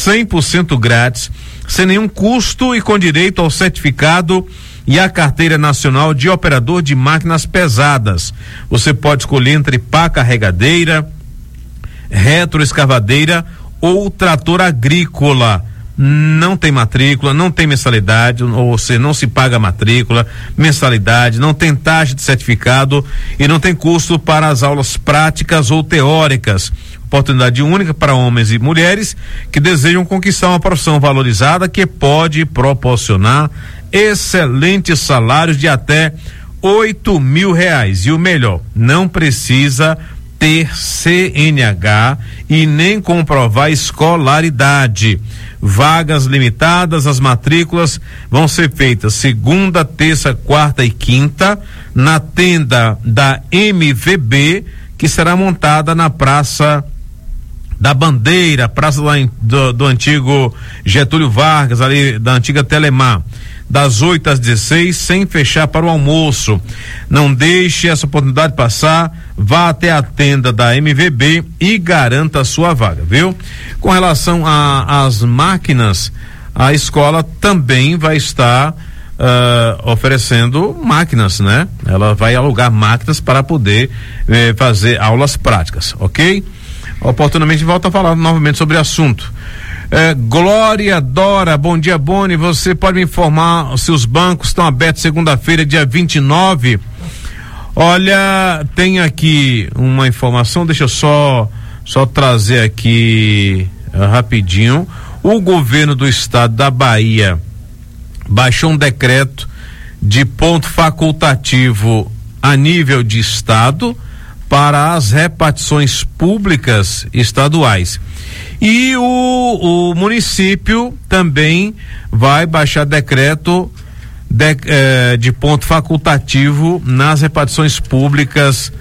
100% grátis, sem nenhum custo e com direito ao certificado e a carteira nacional de operador de máquinas pesadas. Você pode escolher entre pá carregadeira, retroescavadeira ou trator agrícola. Não tem matrícula, não tem mensalidade, ou seja, não se paga matrícula, mensalidade, não tem taxa de certificado e não tem custo para as aulas práticas ou teóricas. Oportunidade única para homens e mulheres que desejam conquistar uma profissão valorizada que pode proporcionar excelentes salários de até R$8.000. E o melhor, não precisa ter CNH e nem comprovar escolaridade. Vagas limitadas, as matrículas vão ser feitas segunda, terça, quarta e quinta na tenda da MVB, que será montada na Praça da Bandeira, praça do antigo Getúlio Vargas, ali da antiga Telemar, das 8 às 16, sem fechar para o almoço. Não deixe essa oportunidade passar, vá até a tenda da MVB e garanta a sua vaga, viu? Com relação às máquinas, a escola também vai estar oferecendo máquinas, né? Ela vai alugar máquinas para poder fazer aulas práticas, ok? Oportunamente volta a falar novamente sobre o assunto. Glória Dora, bom dia, Boni. Você pode me informar se os bancos estão abertos segunda-feira, dia 29? Olha, tem aqui uma informação, deixa eu só trazer aqui rapidinho. O governo do estado da Bahia baixou um decreto de ponto facultativo a nível de estado para as repartições públicas estaduais. E o município também vai baixar decreto de ponto facultativo nas repartições públicas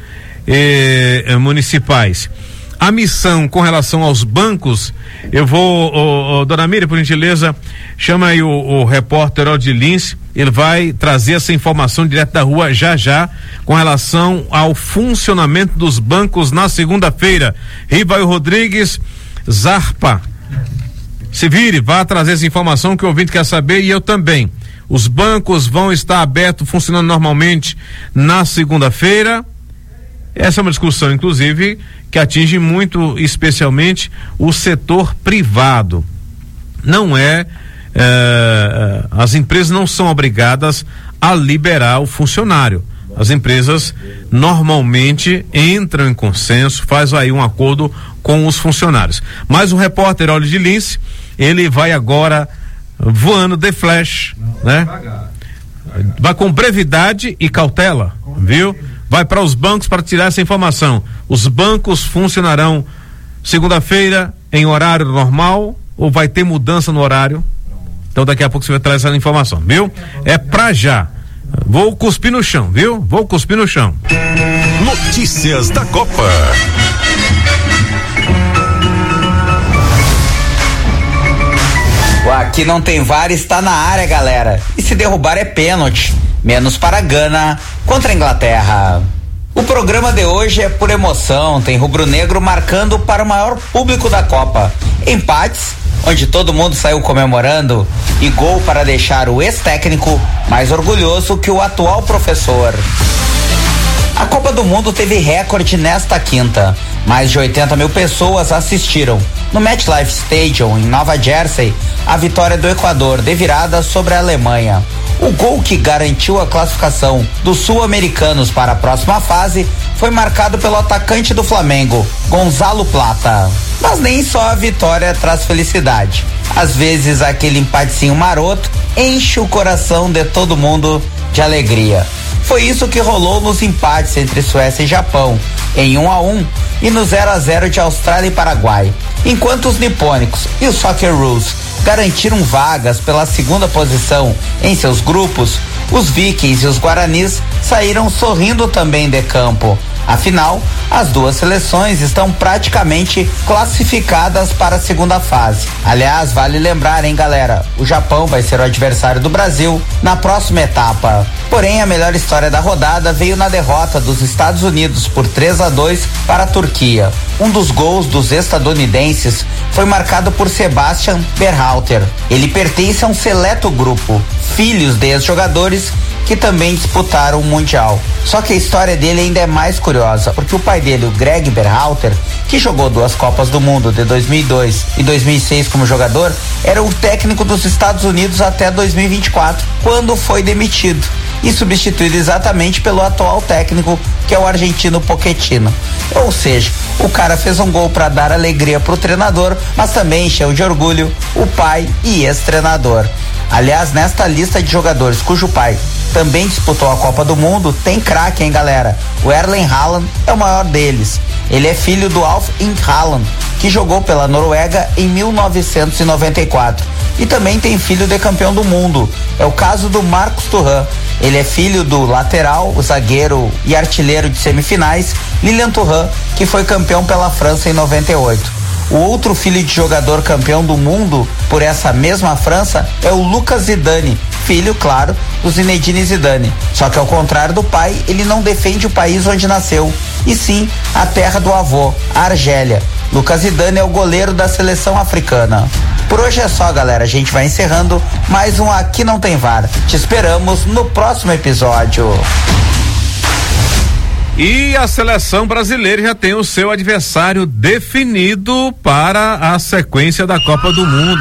municipais. A missão com relação aos bancos, eu vou, dona Miriam, por gentileza, chama aí o repórter Odi Lins, ele vai trazer essa informação direto da rua já, com relação ao funcionamento dos bancos na segunda-feira. Rivaio Rodrigues, Zarpa, se vire, vá trazer essa informação que o ouvinte quer saber e eu também. Os bancos vão estar abertos, funcionando normalmente na segunda-feira. Essa é uma discussão, inclusive, que atinge muito, especialmente, o setor privado. As empresas não são obrigadas a liberar o funcionário. As empresas normalmente entram em consenso, faz aí um acordo com os funcionários. Mas o repórter Odi Lins, ele vai agora voando de flash, né? Vai com brevidade e cautela, viu? Vai para os bancos para tirar essa informação. Os bancos funcionarão segunda-feira em horário normal ou vai ter mudança no horário? Então daqui a pouco você vai trazer essa informação, viu? É pra já. Vou cuspir no chão, viu? Vou cuspir no chão. Notícias da Copa. Aqui não tem VAR, está na área, galera. E se derrubar é pênalti. Menos para Gana contra a Inglaterra. O programa de hoje é por emoção, tem rubro-negro marcando para o maior público da Copa. Empates, onde todo mundo saiu comemorando, e gol para deixar o ex-técnico mais orgulhoso que o atual professor. A Copa do Mundo teve recorde nesta quinta. Mais de 80 mil pessoas assistiram. No MetLife Stadium, em Nova Jersey, a vitória do Equador de virada sobre a Alemanha. O gol que garantiu a classificação dos sul-americanos para a próxima fase foi marcado pelo atacante do Flamengo, Gonzalo Plata. Mas nem só a vitória traz felicidade. Às vezes aquele empatezinho maroto enche o coração de todo mundo de alegria. Foi isso que rolou nos empates entre Suécia e Japão, em 1-1, e no 0-0 de Austrália e Paraguai. Enquanto os nipônicos e os Socceroos garantiram vagas pela segunda posição em seus grupos, os Vikings e os Guaranis saíram sorrindo também de campo. Afinal, as duas seleções estão praticamente classificadas para a segunda fase. Aliás, vale lembrar, hein, galera, o Japão vai ser o adversário do Brasil na próxima etapa. Porém, a melhor história da rodada veio na derrota dos Estados Unidos por 3-2 para a Turquia. Um dos gols dos estadunidenses foi marcado por Sebastian Berhalter. Ele pertence a um seleto grupo, filhos de ex-jogadores que também disputaram o Mundial. Só que a história dele ainda é mais curiosa, porque o pai dele, o Greg Berhalter, que jogou 2 Copas do Mundo de 2002 e 2006 como jogador, era o técnico dos Estados Unidos até 2024, quando foi demitido e substituído exatamente pelo atual técnico, que é o argentino Pochettino. Ou seja, o cara fez um gol para dar alegria pro treinador, mas também encheu de orgulho o pai e ex-treinador. Aliás, nesta lista de jogadores cujo pai também disputou a Copa do Mundo, tem craque, hein, galera? O Erling Haaland é o maior deles. Ele é filho do Alf Inge Haaland, que jogou pela Noruega em 1994. E também tem filho de campeão do mundo. É o caso do Marcus Thuram. Ele é filho do lateral, o zagueiro e artilheiro de semifinais, Lilian Thuram, que foi campeão pela França em 98. O outro filho de jogador campeão do mundo por essa mesma França é o Lucas Zidane, filho, claro, do Zinedine Zidane. Só que ao contrário do pai, ele não defende o país onde nasceu, e sim a terra do avô, a Argélia. Lucas Zidane é o goleiro da seleção africana. Por hoje é só, galera. A gente vai encerrando mais um Aqui Não Tem VAR. Te esperamos no próximo episódio. E a seleção brasileira já tem o seu adversário definido para a sequência da Copa do Mundo.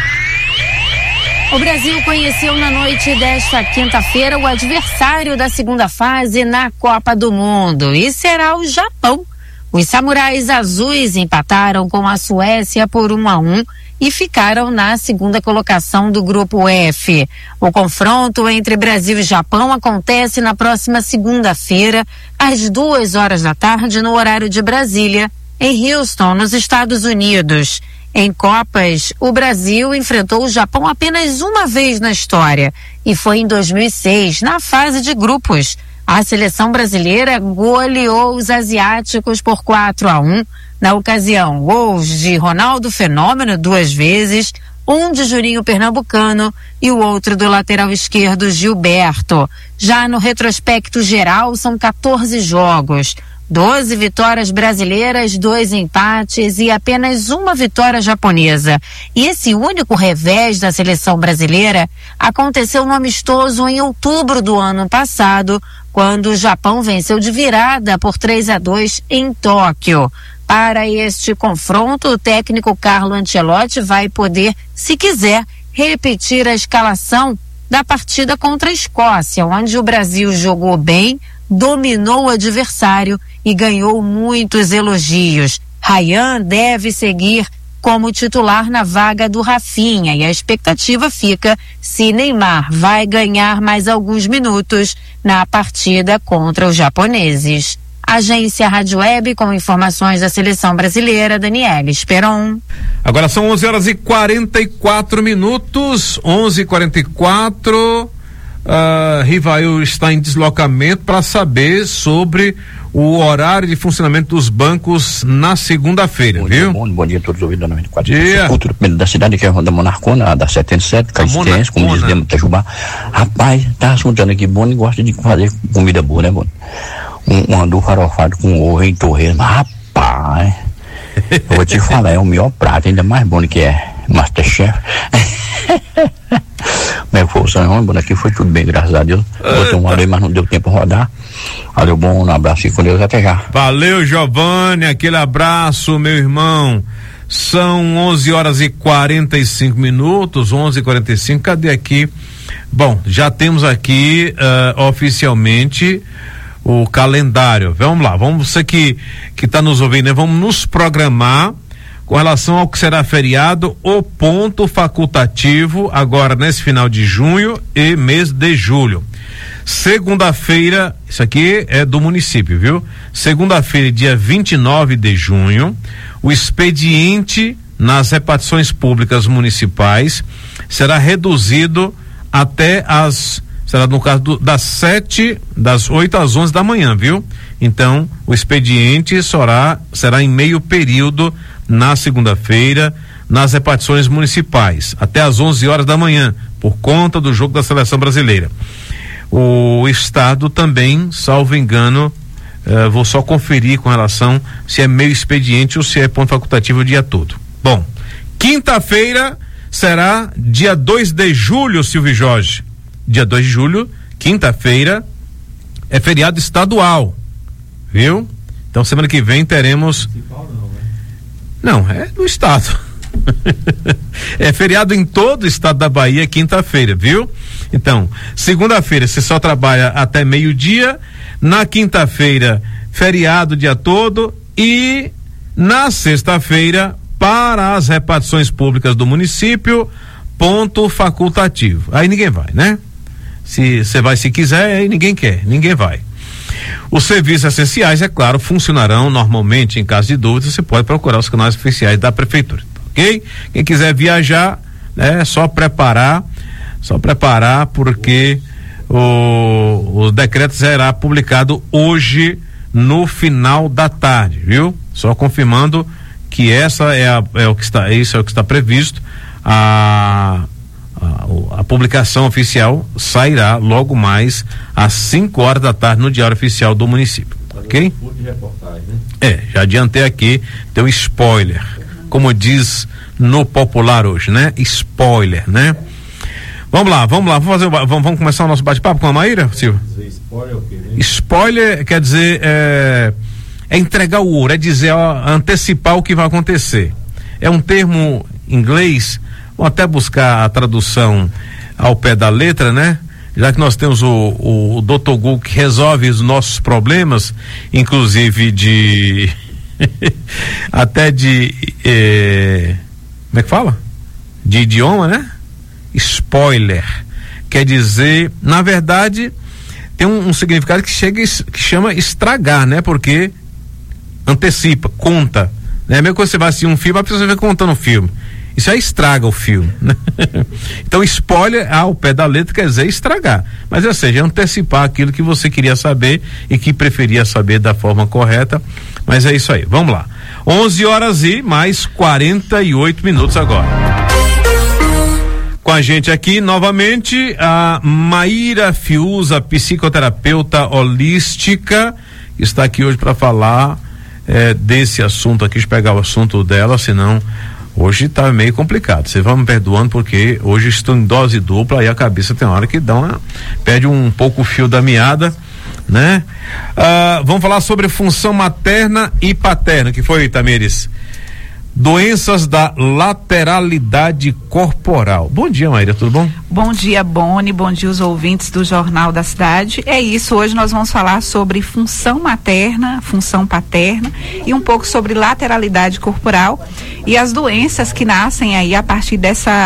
O Brasil conheceu na noite desta quinta-feira o adversário da segunda fase na Copa do Mundo, e será o Japão. Os samurais azuis empataram com a Suécia por 1-1 e ficaram na segunda colocação do grupo F. O confronto entre Brasil e Japão acontece na próxima segunda-feira, às 2 da tarde, no horário de Brasília, em Houston, nos Estados Unidos. Em Copas, o Brasil enfrentou o Japão apenas uma vez na história, e foi em 2006, na fase de grupos. A seleção brasileira goleou os asiáticos por 4-1. Na ocasião, gols de Ronaldo Fenômeno 2 vezes, um de Juninho Pernambucano e o outro do lateral esquerdo Gilberto. Já no retrospecto geral, são 14 jogos, 12 vitórias brasileiras, 2 empates e apenas uma vitória japonesa. E esse único revés da seleção brasileira aconteceu no amistoso em outubro do ano passado, quando o Japão venceu de virada por 3-2 em Tóquio. Para este confronto, o técnico Carlo Ancelotti vai poder, se quiser, repetir a escalação da partida contra a Escócia, onde o Brasil jogou bem, dominou o adversário e ganhou muitos elogios. Ryan deve seguir como titular na vaga do Rafinha, e a expectativa fica se Neymar vai ganhar mais alguns minutos na partida contra os japoneses. Agência Rádio Web com informações da seleção brasileira, Daniela Esperon. Agora são 11h44. 11h44. Rivail está em deslocamento para saber sobre o horário de funcionamento dos bancos na segunda-feira, viu? Bom dia a todos os ouvintes da 94. Dia. Cultura primeiro da cidade, que é a Ronda Monarcona, a da 77, Caxistense, como diz Lema Itajubá. Rapaz, tá assuntando aqui, Boni gosta de fazer comida boa, né, Boni? Um andu farofado com ovo em torresmo. Rapaz, eu vou te falar, é o melhor prato, ainda mais bom que é Masterchef. Como é que foi o São João? Aqui foi tudo bem, graças a Deus. Botei um alô, mas não deu tempo de rodar. Valeu, bom, um abraço e com Deus, até já. Valeu, Giovanni, aquele abraço, meu irmão. São 11h45, 11h45. Cadê aqui? Bom, já temos aqui oficialmente o calendário. Vamos lá, você que está nos ouvindo, né? Vamos nos programar com relação ao que será feriado, o ponto facultativo agora nesse final de junho e mês de julho. Segunda-feira, isso aqui é do município, viu? Segunda-feira, dia 29 de junho, o expediente nas repartições públicas municipais será reduzido até será no caso das 8 às 11 da manhã, viu? Então, o expediente será em meio período na segunda-feira, nas repartições municipais, até às 11 horas da manhã, por conta do jogo da seleção brasileira. o Estado também, salvo engano, vou só conferir com relação se é meio expediente ou se é ponto facultativo o dia todo. Bom, quinta-feira será dia 2 de julho, Silvio Jorge. Dia 2 de julho, quinta-feira, é feriado estadual, viu? Então semana que vem teremos... Não, é do estado. É feriado em todo o estado da Bahia, quinta-feira, viu? Então, segunda-feira você só trabalha até meio-dia, na quinta-feira feriado o dia todo e na sexta-feira para as repartições públicas do município, ponto facultativo. Aí ninguém vai, né? Se você vai se quiser, aí ninguém quer, ninguém vai. Os serviços essenciais, é claro, funcionarão normalmente. Em caso de dúvida, você pode procurar os canais oficiais da prefeitura, ok? Quem quiser viajar, é só preparar porque o decreto será publicado hoje no final da tarde, viu? Só confirmando que isso é o que está previsto. A publicação oficial sairá logo mais às 5 horas da tarde no Diário Oficial do município, ok? Já adiantei aqui, tem um spoiler, como diz no popular hoje, né? Spoiler, né? Vamos lá, vamos começar o nosso bate-papo com a Maíra, Silvio? Spoiler quer dizer é entregar o ouro, é dizer, antecipar o que vai acontecer. É um termo em inglês. Vamos até buscar a tradução ao pé da letra, né? Já que nós temos o Dr. Google que resolve os nossos problemas, inclusive de até de como é que fala? De idioma, né? Spoiler quer dizer, na verdade, tem um significado que chama estragar, né? Porque antecipa, conta, né? Mesmo quando você vai assistir um filme, a pessoa vai contando o filme. Isso aí estraga o filme, né? Então, spoiler ao pé da letra quer dizer estragar, mas ou seja, antecipar aquilo que você queria saber e que preferia saber da forma correta. Mas é isso aí, vamos lá. 11 horas e mais 48 minutos agora. Com a gente aqui novamente a Maíra Fiuza, psicoterapeuta holística, está aqui hoje para falar desse assunto aqui. Deixa eu pegar o assunto dela, senão hoje tá meio complicado. Vocês vão me perdoando porque hoje estou em dose dupla e a cabeça tem hora que perde um pouco o fio da meada, né? Vamos falar sobre função materna e paterna, que foi, Tamires? Doenças da lateralidade corporal. Bom dia, Maíra, tudo bom? Bom dia, Boni, bom dia os ouvintes do Jornal da Cidade. É isso, hoje nós vamos falar sobre função materna, função paterna e um pouco sobre lateralidade corporal e as doenças que nascem aí a partir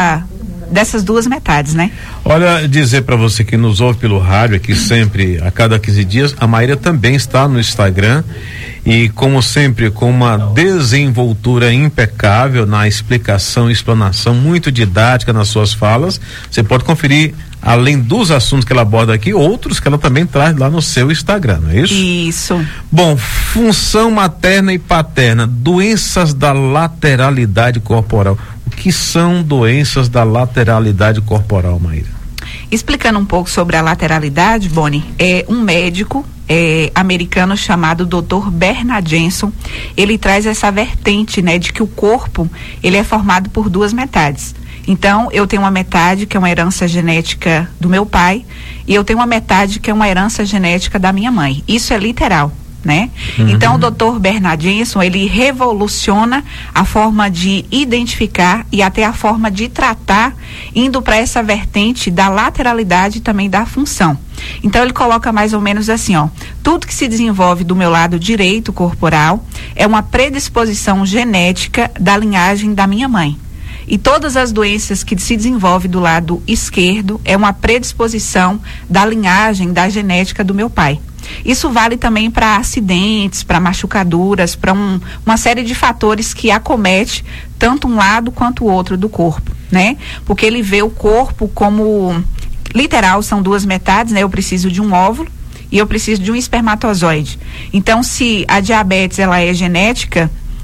dessas duas metades, né? Olha, dizer para você que nos ouve pelo rádio aqui sempre, a cada 15 dias, a Maíra também está no Instagram e, como sempre, com uma desenvoltura impecável na explicação e explanação, muito didática nas suas falas. Você pode conferir, além dos assuntos que ela aborda aqui, outros que ela também traz lá no seu Instagram, não é isso? Isso. Bom, função materna e paterna, doenças da lateralidade corporal. O que são doenças da lateralidade corporal, Maíra? Explicando um pouco sobre a lateralidade, Boni, é um médico americano chamado Dr. Bernard Jensen. Ele traz essa vertente, né, de que o corpo ele é formado por duas metades. Então, eu tenho uma metade que é uma herança genética do meu pai e eu tenho uma metade que é uma herança genética da minha mãe. Isso é literal, né? Uhum. Então, o Dr. Bernard Jensen, ele revoluciona a forma de identificar e até a forma de tratar, indo para essa vertente da lateralidade e também da função. Então, ele coloca mais ou menos assim, tudo que se desenvolve do meu lado direito corporal é uma predisposição genética da linhagem da minha mãe. E todas as doenças que se desenvolvem do lado esquerdo é uma predisposição da linhagem, da genética do meu pai. Isso vale também para acidentes, para machucaduras, para uma série de fatores que acomete tanto um lado quanto o outro do corpo, né? Porque ele vê o corpo como, literal, são duas metades, né? Eu preciso de um óvulo e eu preciso de um espermatozoide. Então, se a diabetes ela é genética,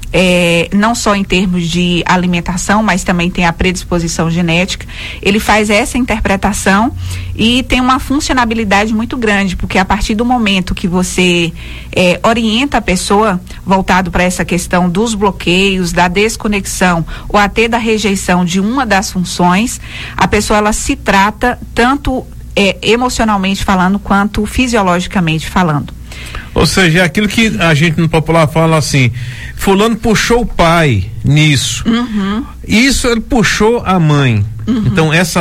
não só em termos de alimentação, mas também tem a predisposição genética. Ele faz essa interpretação e tem uma funcionalidade muito grande, porque a partir do momento que você orienta a pessoa voltado para essa questão dos bloqueios, da desconexão ou até da rejeição de uma das funções, a pessoa ela se trata tanto emocionalmente falando quanto fisiologicamente falando. Ou seja, é aquilo que a gente no popular fala assim, fulano puxou o pai nisso. Isso ele puxou a mãe. Então essa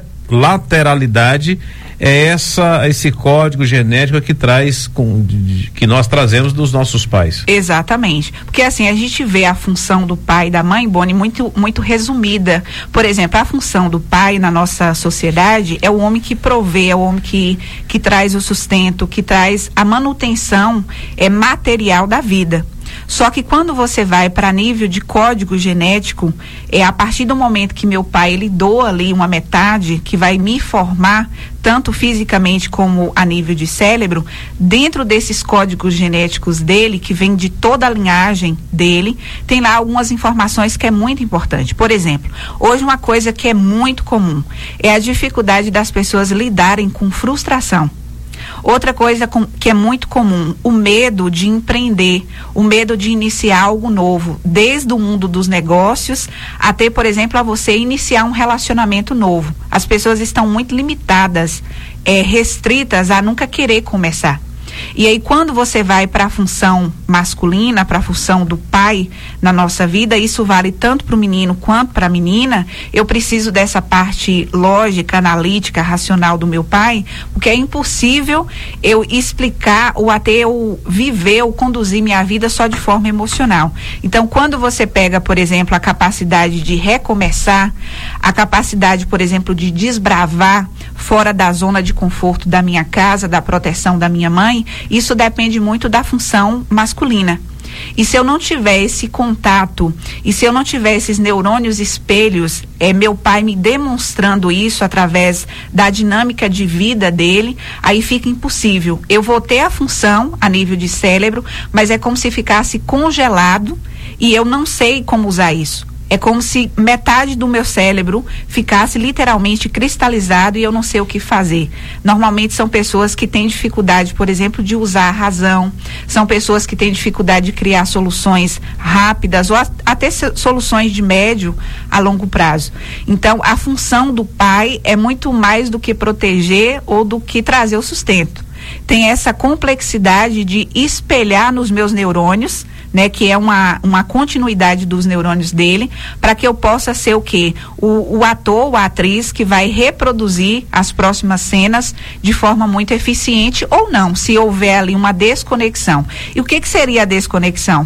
lateralidade é esse código genético que traz, que nós trazemos dos nossos pais. Exatamente, porque assim, a gente vê a função do pai e da mãe, Boni, muito, muito resumida. Por exemplo, a função do pai na nossa sociedade é o homem que provê, é o homem que traz o sustento, que traz a manutenção material da vida. Só que quando você vai para nível de código genético, a partir do momento que meu pai ele doa ali uma metade que vai me formar, tanto fisicamente como a nível de cérebro, dentro desses códigos genéticos dele, que vem de toda a linhagem dele, tem lá algumas informações que é muito importante. Por exemplo, hoje uma coisa que é muito comum é a dificuldade das pessoas lidarem com frustração. Outra coisa que é muito comum, o medo de empreender, o medo de iniciar algo novo, desde o mundo dos negócios até, por exemplo, a você iniciar um relacionamento novo. As pessoas estão muito limitadas, restritas a nunca querer começar. E aí quando você vai para a função masculina, para a função do pai na nossa vida, isso vale tanto para o menino quanto para a menina. Eu preciso dessa parte lógica, analítica, racional do meu pai, porque é impossível eu explicar ou até eu viver ou conduzir minha vida só de forma emocional. Então quando você pega, por exemplo, a capacidade de recomeçar, a capacidade, por exemplo, de desbravar fora da zona de conforto da minha casa, da proteção da minha mãe, isso depende muito da função masculina. E se eu não tiver esse contato, e se eu não tiver esses neurônios espelhos, meu pai me demonstrando isso através da dinâmica de vida dele, aí fica impossível. Eu vou ter a função a nível de cérebro, mas é como se ficasse congelado e eu não sei como usar isso. É como se metade do meu cérebro ficasse literalmente cristalizado e eu não sei o que fazer. Normalmente são pessoas que têm dificuldade, por exemplo, de usar a razão. São pessoas que têm dificuldade de criar soluções rápidas ou até soluções de médio a longo prazo. Então, a função do pai é muito mais do que proteger ou do que trazer o sustento. Tem essa complexidade de espelhar nos meus neurônios, né, que é uma continuidade dos neurônios dele, para que eu possa ser o quê? O ator ou a atriz que vai reproduzir as próximas cenas de forma muito eficiente ou não, se houver ali uma desconexão. E o que seria a desconexão?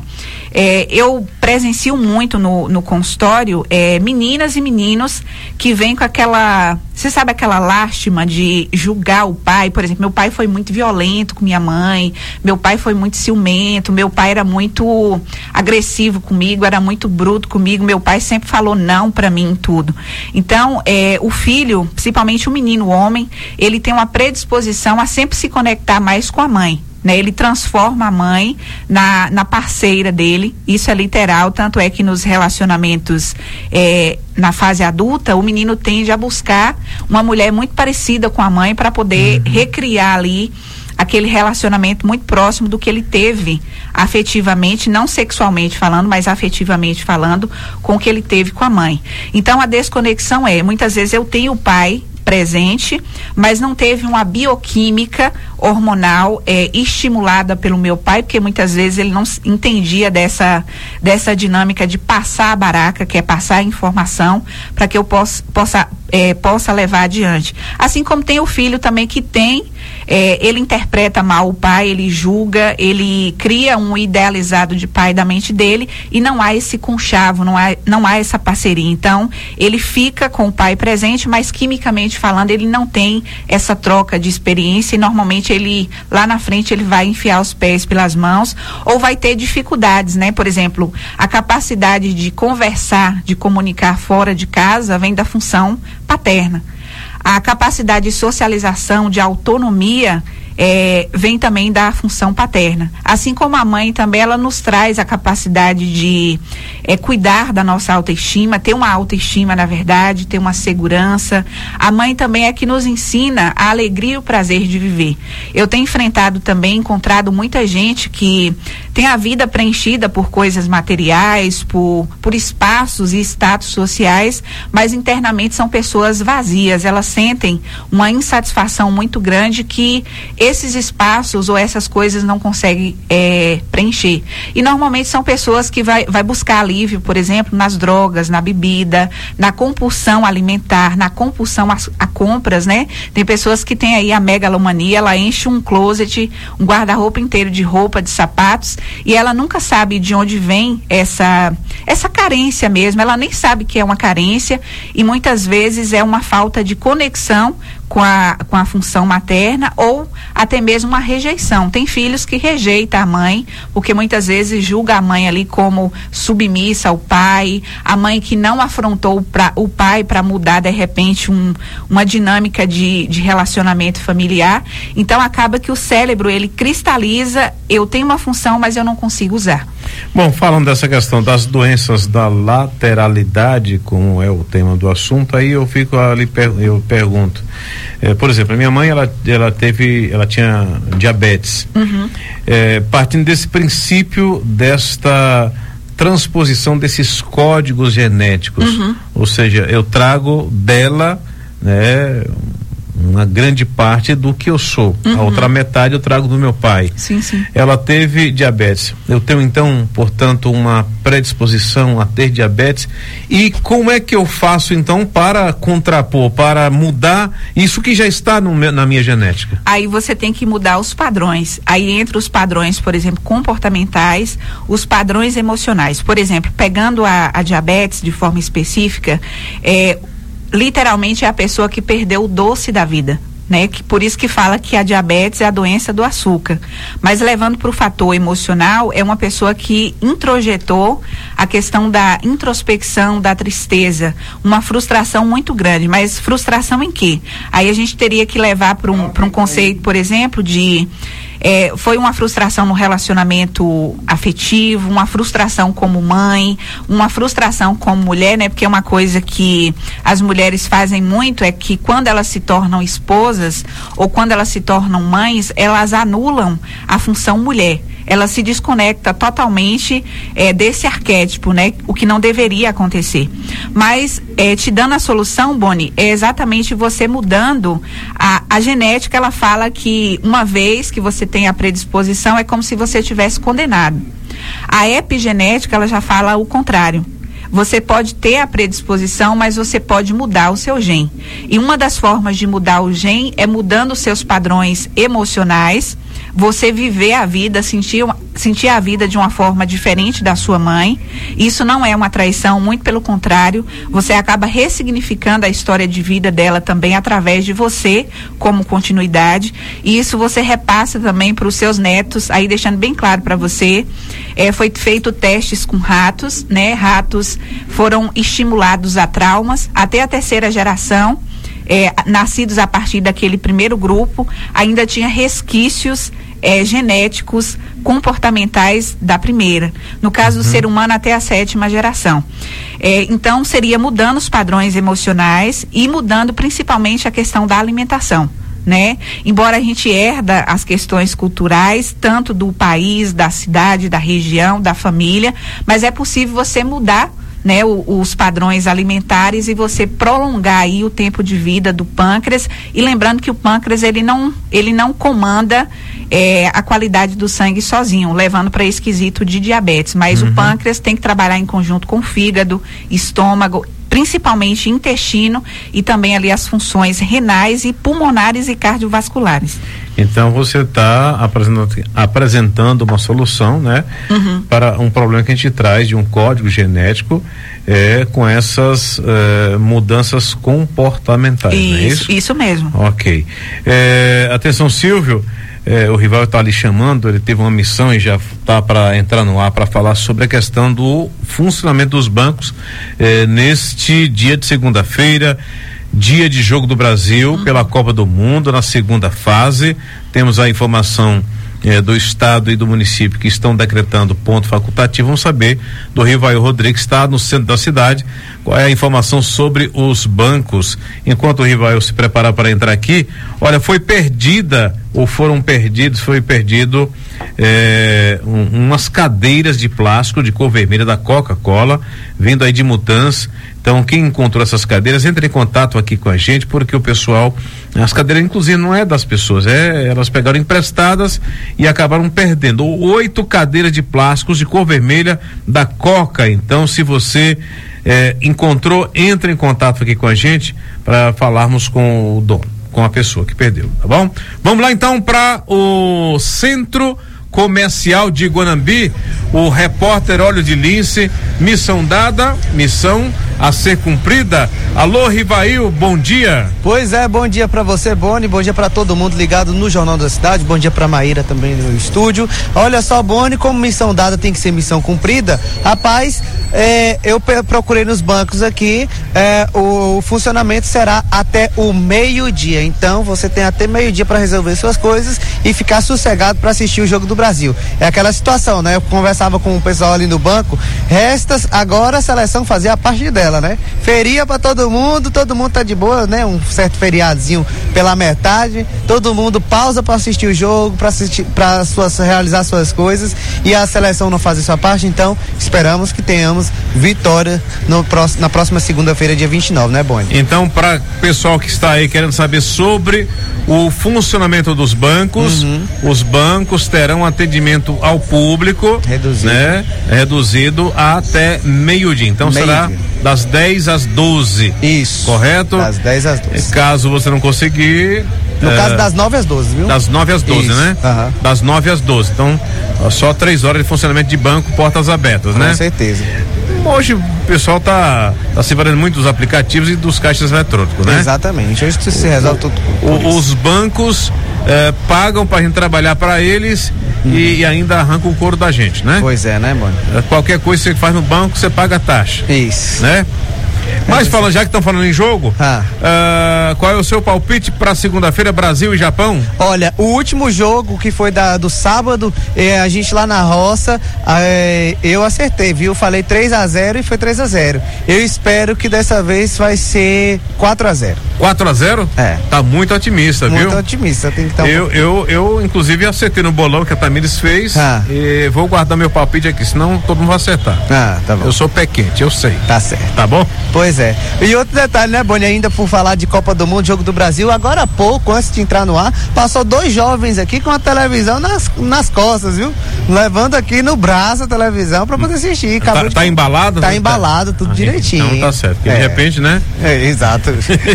Eu presencio muito no consultório meninas e meninos que vêm com aquela, você sabe, aquela lástima de julgar o pai. Por exemplo, meu pai foi muito violento com minha mãe, meu pai foi muito ciumento, meu pai era muito agressivo comigo, era muito bruto comigo, meu pai sempre falou não para mim em tudo. Então, o filho, principalmente o menino, o homem, ele tem uma predisposição a sempre se conectar mais com a mãe. Né, ele transforma a mãe na parceira dele, isso é literal, tanto é que nos relacionamentos na fase adulta, o menino tende a buscar uma mulher muito parecida com a mãe para poder recriar ali aquele relacionamento muito próximo do que ele teve afetivamente, não sexualmente falando, mas afetivamente falando, com o que ele teve com a mãe. Então a desconexão muitas vezes eu tenho o pai presente, mas não teve uma bioquímica hormonal estimulada pelo meu pai, porque muitas vezes ele não entendia dessa dinâmica de passar a baraca, que é passar a informação para que eu possa levar adiante. Assim como tem o filho também que ele interpreta mal o pai, ele julga, ele cria um idealizado de pai da mente dele e não há esse conchavo, não há essa parceria. Então, ele fica com o pai presente, mas quimicamente falando, ele não tem essa troca de experiência e normalmente ele, lá na frente, ele vai enfiar os pés pelas mãos ou vai ter dificuldades, né? Por exemplo, a capacidade de conversar, de comunicar fora de casa vem da função paterna. A capacidade de socialização, de autonomia, vem também da função paterna. Assim como a mãe também, ela nos traz a capacidade de cuidar da nossa autoestima, ter uma autoestima, na verdade, ter uma segurança. A mãe também é que nos ensina a alegria e o prazer de viver. Eu tenho encontrado muita gente que tem a vida preenchida por coisas materiais, por espaços e status sociais, mas internamente são pessoas vazias. Elas sentem uma insatisfação muito grande que esses espaços ou essas coisas não conseguem preencher. E normalmente são pessoas que vai buscar alívio, por exemplo, nas drogas, na bebida, na compulsão alimentar, na compulsão a compras, né? Tem pessoas que têm aí a megalomania, ela enche um closet, um guarda-roupa inteiro de roupa, de sapatos, e ela nunca sabe de onde vem essa carência mesmo. Ela nem sabe que é uma carência, e muitas vezes é uma falta de conexão com a função materna, ou até mesmo uma rejeição. Tem filhos que rejeitam a mãe, porque muitas vezes julga a mãe ali como submissa ao pai, a mãe que não afrontou o pai para mudar de repente uma dinâmica de relacionamento familiar. Então acaba que o cérebro, ele cristaliza: eu tenho uma função, mas eu não consigo usar. Bom, falando dessa questão das doenças da lateralidade, como é o tema do assunto, aí eu fico ali, eu pergunto, por exemplo, a minha mãe, ela tinha diabetes. Partindo desse princípio, desta transposição desses códigos genéticos, ou seja, eu trago dela, né, uma grande parte do que eu sou. A outra metade eu trago do meu pai. Sim. Ela teve diabetes. Eu tenho então, portanto, uma predisposição a ter diabetes. E como é que eu faço então para contrapor, para mudar isso que já está na minha genética? Aí você tem que mudar os padrões. Aí entre os padrões, por exemplo, comportamentais, os padrões emocionais. Por exemplo, pegando a diabetes de forma específica, literalmente é a pessoa que perdeu o doce da vida, né? Por isso que fala que a diabetes é a doença do açúcar. Mas levando para o fator emocional, é uma pessoa que introjetou a questão da introspecção, da tristeza, uma frustração muito grande. Mas frustração em quê? Aí a gente teria que levar para um conceito, por exemplo, de foi uma frustração no relacionamento afetivo, uma frustração como mãe, uma frustração como mulher, né? Porque é uma coisa que as mulheres fazem muito, é que quando elas se tornam esposas ou quando elas se tornam mães, elas anulam a função mulher. Ela se desconecta totalmente desse arquétipo, né? O que não deveria acontecer. Mas te dando a solução, Boni, é exatamente você mudando a genética. Ela fala que uma vez que você tem a predisposição, é como se você tivesse condenado. A epigenética, ela já fala o contrário. Você pode ter a predisposição, mas você pode mudar o seu gene. E uma das formas de mudar o gene é mudando os seus padrões emocionais, você viver a vida, sentir a vida de uma forma diferente da sua mãe. Isso não é uma traição, muito pelo contrário, você acaba ressignificando a história de vida dela também através de você, como continuidade, e isso você repassa também para os seus netos, aí deixando bem claro para você, foi feito testes com ratos, né? Ratos foram estimulados a traumas, até a terceira geração, nascidos a partir daquele primeiro grupo, ainda tinha resquícios genéticos, comportamentais da primeira. No caso do ser humano, até a 7ª geração. Então, seria mudando os padrões emocionais e mudando principalmente a questão da alimentação, né? Embora a gente herda as questões culturais, tanto do país, da cidade, da região, da família, mas é possível você mudar, né, os padrões alimentares e você prolongar aí o tempo de vida do pâncreas. E lembrando que o pâncreas ele não comanda a qualidade do sangue sozinho, levando para esse quesito de diabetes, mas o pâncreas tem que trabalhar em conjunto com o fígado, estômago, principalmente intestino, e também ali as funções renais e pulmonares e cardiovasculares. Então você está apresentando uma solução, né, para um problema que a gente traz de um código genético com essas mudanças comportamentais. Isso, não é isso? Isso mesmo. Ok. Atenção, Silvio. o rival está ali chamando, ele teve uma missão e já está para entrar no ar para falar sobre a questão do funcionamento dos bancos neste dia de segunda-feira, dia de jogo do Brasil pela Copa do Mundo, na segunda fase. Temos a informação do estado e do município que estão decretando ponto facultativo. Vamos saber do Rivail Rodrigues, que está no centro da cidade, qual é a informação sobre os bancos. Enquanto o Rivail se prepara para entrar aqui, olha, foi perdido umas cadeiras de plástico de cor vermelha da Coca-Cola, vindo aí de Mutanz. Então, quem encontrou essas cadeiras, entre em contato aqui com a gente, porque o pessoal, as cadeiras inclusive não é das pessoas, elas pegaram emprestadas e acabaram perdendo 8 cadeiras de plásticos de cor vermelha da Coca. Então, se você encontrou, entre em contato aqui com a gente para falarmos com o dono, com a pessoa que perdeu, tá bom? Vamos lá então para o Centro Comercial de Guanambi, o repórter Óleo de Lince, missão dada, missão a ser cumprida. Alô, Rivail, bom dia. Pois é, bom dia pra você, Boni, bom dia pra todo mundo ligado no Jornal da Cidade, bom dia pra Maíra também no estúdio. Olha só, Boni, como missão dada tem que ser missão cumprida, rapaz, eu procurei nos bancos aqui, o funcionamento será até o meio-dia, então você tem até meio-dia pra resolver suas coisas e ficar sossegado pra assistir o jogo do Brasil. É aquela situação, né? Eu conversava com o pessoal ali no banco, agora a seleção fazer a parte dela, né? Feria pra todo mundo tá de boa, né? Um certo feriadinho pela metade, todo mundo pausa pra assistir o jogo, pra realizar suas coisas, e a seleção não fazer sua parte, então esperamos que tenhamos vitória na próxima segunda-feira, dia 29, né, Boni? Então, para o pessoal que está aí querendo saber sobre o funcionamento dos bancos, os bancos terão atendimento ao público reduzido até meio-dia. Então será das 10 às 12. Isso. Correto? Das 10 às 12. Caso você não conseguir. No caso, das 9 às 12, viu? Das 9 às 12, isso, né? Das 9 às 12. Então, só 3 horas de funcionamento de banco, portas abertas, né? Com certeza. Hoje o pessoal tá se valendo muito dos aplicativos e dos caixas eletrônicos, né? Exatamente. Hoje se resolve tudo. Os bancos pagam pra gente trabalhar para eles e ainda arrancam o couro da gente, né? Pois é, né, mano? Qualquer coisa que você faz no banco, você paga a taxa. Isso. Né? Mas falando, já que estão falando em jogo, qual é o seu palpite para segunda-feira, Brasil e Japão? Olha, o último jogo que foi do sábado, a gente lá na roça, eu acertei, viu? Falei 3-0 e foi 3-0. Eu espero que dessa vez vai ser 4-0. 4-0? É. Tá muito otimista, viu? Muito otimista, tem que estar eu inclusive acertei no bolão que a Tamires fez e vou guardar meu palpite aqui, senão todo mundo vai acertar. Tá bom. Eu sou pé quente, eu sei. Tá certo. Tá bom? Pois é. E outro detalhe, né, Boni, ainda por falar de Copa do Mundo, Jogo do Brasil, agora há pouco, antes de entrar no ar, passou 2 jovens aqui com a televisão nas costas, viu? Levando aqui no braço a televisão pra poder assistir. Tá embalado? Tá embalado, tudo direitinho. Então tá certo, porque de repente, né? Exato.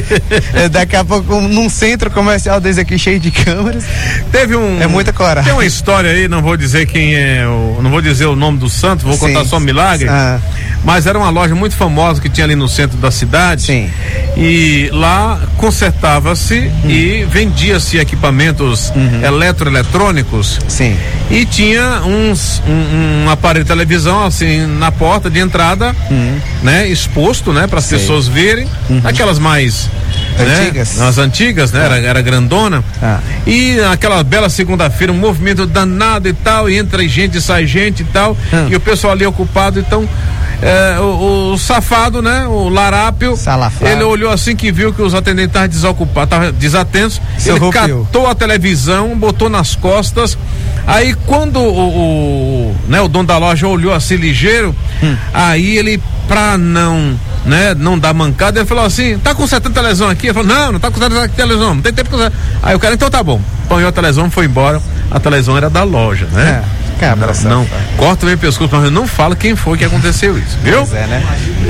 Daqui a pouco, num centro comercial desse aqui, cheio de câmeras. É muita coragem. Tem uma história aí, não vou dizer quem é, não vou dizer o nome do santo, vou contar só um milagre. Mas era uma loja muito famosa que tinha ali no centro da cidade. Sim. E lá consertava-se e vendia-se equipamentos eletroeletrônicos. Sim. E tinha um aparelho de televisão assim na porta de entrada, né, exposto, né, para as pessoas verem, aquelas mais antigas, né? As antigas, né? Era grandona. E aquela bela segunda-feira, um movimento danado e tal, e entra gente, sai gente e tal, e o pessoal ali ocupado, então o safado, né? O larápio, ele olhou assim que viu que os atendentes estavam desocupados, estavam desatentos, ele catou a televisão, botou nas costas. Aí quando o dono da loja olhou assim ligeiro, aí ele, pra não dar mancada, ele falou assim: tá consertando a televisão aqui? Ele falou: não tá consertando a televisão, não tem tempo pra consertar. Aí o cara, então tá bom, põe a televisão, foi embora. A televisão era da loja, né? Não, corta o meu pescoço, mas não fala quem foi que aconteceu isso, viu? Pois é, né?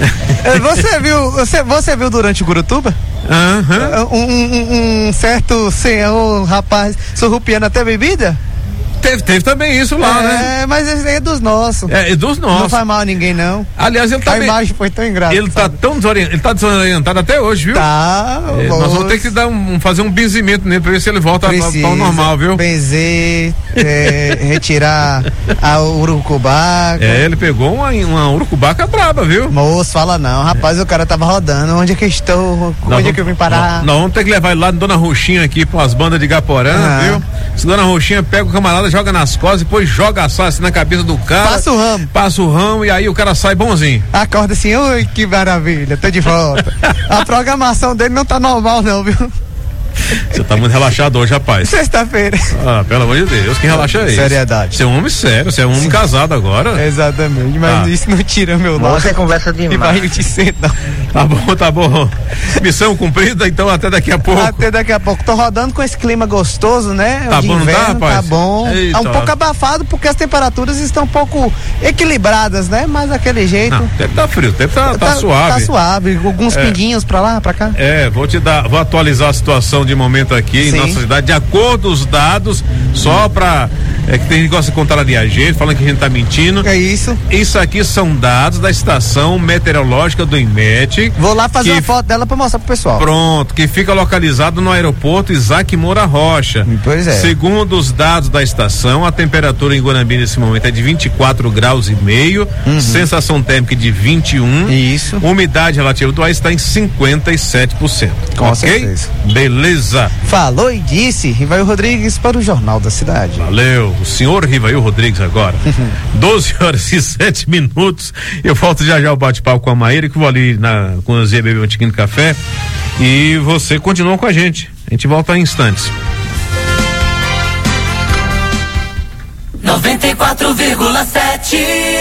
Você viu durante o Gurutuba? Um certo senhor, rapaz, surrupiando até bebida? Teve também isso lá, né? Mas esse aí é dos nossos. É dos nossos. Não faz mal a ninguém, não. Aliás, ele tá a imagem foi tão engraçada. Ele tá desorientado até hoje, viu? Tá. Nós vamos ter que fazer um benzimento nele pra ver se ele volta ao normal, viu? Benzer, retirar a urucubaca. Ele pegou uma urucubaca braba, viu? Moço, fala não. Rapaz, o cara tava rodando. Onde é que estou? Onde é que eu vim parar? Nós vamos ter que levar ele lá no Dona Roxinha aqui com as bandas de Gaporã, viu? Se Dona Roxinha pega o camarada, joga nas costas, depois joga a sal assim na cabeça do cara. Passa o ramo e aí o cara sai bonzinho. Acorda assim, oi, que maravilha, tô de volta. A programação dele não tá normal não, viu? Você tá muito relaxado hoje, rapaz. Sexta-feira. Pelo amor de Deus, que relaxa é isso? Seriedade. Você é um homem sério, você é um homem casado agora. Exatamente, mas isso não tira meu nome. Você conversa demais. E vai te ser, não. Tá bom. Missão cumprida, então até daqui a pouco. Até daqui a pouco. Tô rodando com esse clima gostoso, né? Tá bom, inverno, não tá, rapaz? Tá bom. Eita. É um pouco abafado porque as temperaturas estão um pouco equilibradas, né? Mas daquele jeito. Não, o tempo tá frio, o tempo tá suave. Tá suave, alguns pinguinhos pra lá, pra cá. Vou atualizar a situação de momento aqui em nossa cidade, de acordo com os dados, só pra. Que tem gente que gosta de contar de a gente, falando que a gente tá mentindo. É isso. Isso aqui são dados da estação meteorológica do IMET. Vou lá fazer uma foto dela pra mostrar pro pessoal. Pronto, que fica localizado no aeroporto Isaac Moura Rocha. Pois é. Segundo os dados da estação, a temperatura em Guanambi nesse momento é de 24,5 graus, sensação térmica de 21. Isso. Umidade relativa do ar está em 57%. Com certeza. Beleza. Falou e disse, Rivail Rodrigues para o Jornal da Cidade. Valeu, o senhor Rivail Rodrigues agora. 12h07. Eu volto já o bate-papo com a Maíra, que vou ali com a Zé beber um tiquinho de café. E você continua com a gente. A gente volta em instantes. 94,7.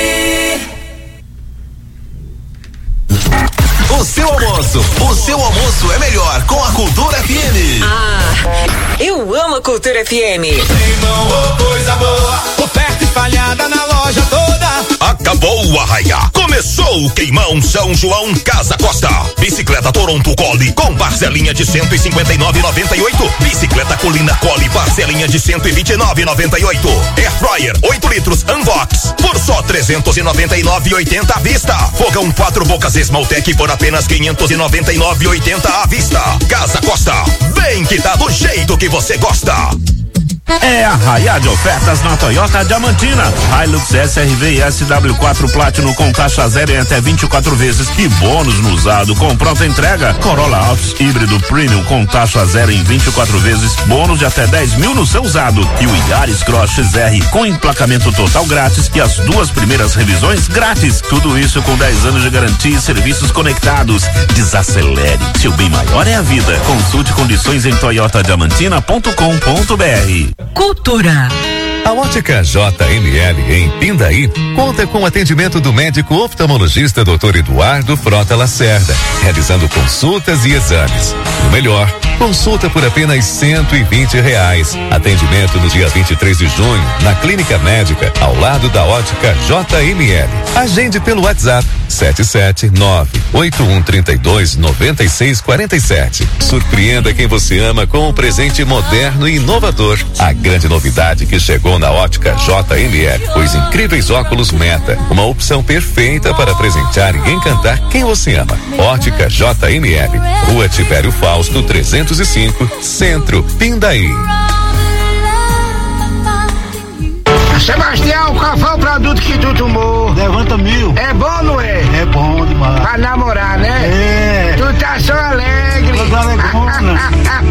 O seu almoço é melhor com a Cultura FM. Eu amo a Cultura FM. Coisa boa, oferta espalhada na loja toda. Acabou o arraiá. Começou o queimão São João Casa Costa. Bicicleta Toronto Collie com parcelinha de 159,98. Bicicleta Colina Collie parcelinha de 129,98. Air Fryer 8 litros Unbox por só 399,80 à vista. Fogão 4 bocas Esmaltec por apenas 599,80 à vista. Casa Costa, bem que tá do jeito que você gosta. É arraiá de ofertas na Toyota Diamantina. Hilux SRV e SW4 Platinum com taxa zero em até 24 vezes e bônus no usado com pronta entrega. Corolla Altis híbrido Premium com taxa zero em 24 vezes, bônus de até 10 mil no seu usado. E o Yaris Cross XR com emplacamento total grátis e as 2 primeiras revisões grátis. Tudo isso com 10 anos de garantia e serviços conectados. Desacelere, seu bem maior é a vida. Consulte condições em toyotadiamantina.com.br. Cultura. A Ótica JML em Pindaí conta com o atendimento do médico oftalmologista Dr. Eduardo Frota Lacerda, realizando consultas e exames. O melhor, consulta por apenas R$120. Atendimento no dia 23 de junho, na Clínica Médica, ao lado da Ótica JML. Agende pelo WhatsApp 779-8132-9647. Surpreenda quem você ama com um presente moderno e inovador. A grande novidade que chegou na Ótica JML, os incríveis óculos Meta, uma opção perfeita para presentear e encantar quem você ama. Ótica JML, Rua Tibério Fausto 305, Centro, Pindaí. Sebastião, qual foi o produto que tu tomou? Levanta 1000. É bom, não é? É bom demais. Pra namorar, né? É. Tu tá só alegre. Tô galegona.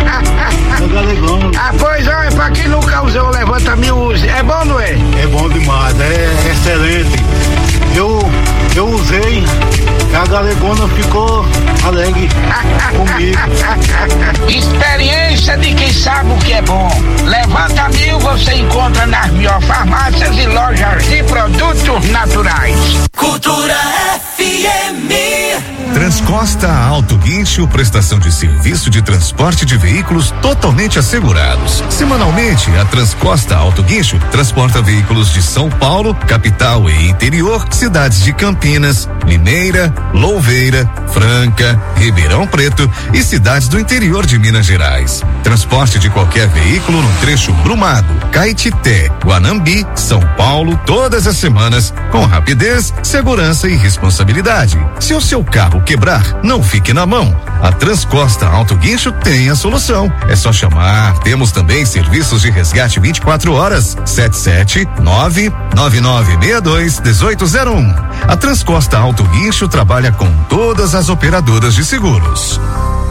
Pois é, pra quem nunca usou o Levanta 1000, use. É bom, não é? É bom demais, é excelente. Eu usei, a galegona ficou alegre comigo. Experiência de quem sabe o que é bom. Levanta 1000 você encontra nas melhores farmácias e lojas de produtos naturais. Cultura FM. Transcorre Transcosta Auto Guincho, prestação de serviço de transporte de veículos totalmente assegurados. Semanalmente, a Transcosta Auto Guincho transporta veículos de São Paulo, capital e interior, cidades de Campinas, Limeira, Louveira, Franca, Ribeirão Preto e cidades do interior de Minas Gerais. Transporte de qualquer veículo no trecho Brumado, Caetité, Guanambi, São Paulo, todas as semanas, com rapidez, segurança e responsabilidade. Se o seu carro quebrar, não fique na mão. A Transcosta Auto Guincho tem a solução. É só chamar. Temos também serviços de resgate 24 horas. 77999621801. A Transcosta Auto Guincho trabalha com todas as operadoras de seguros.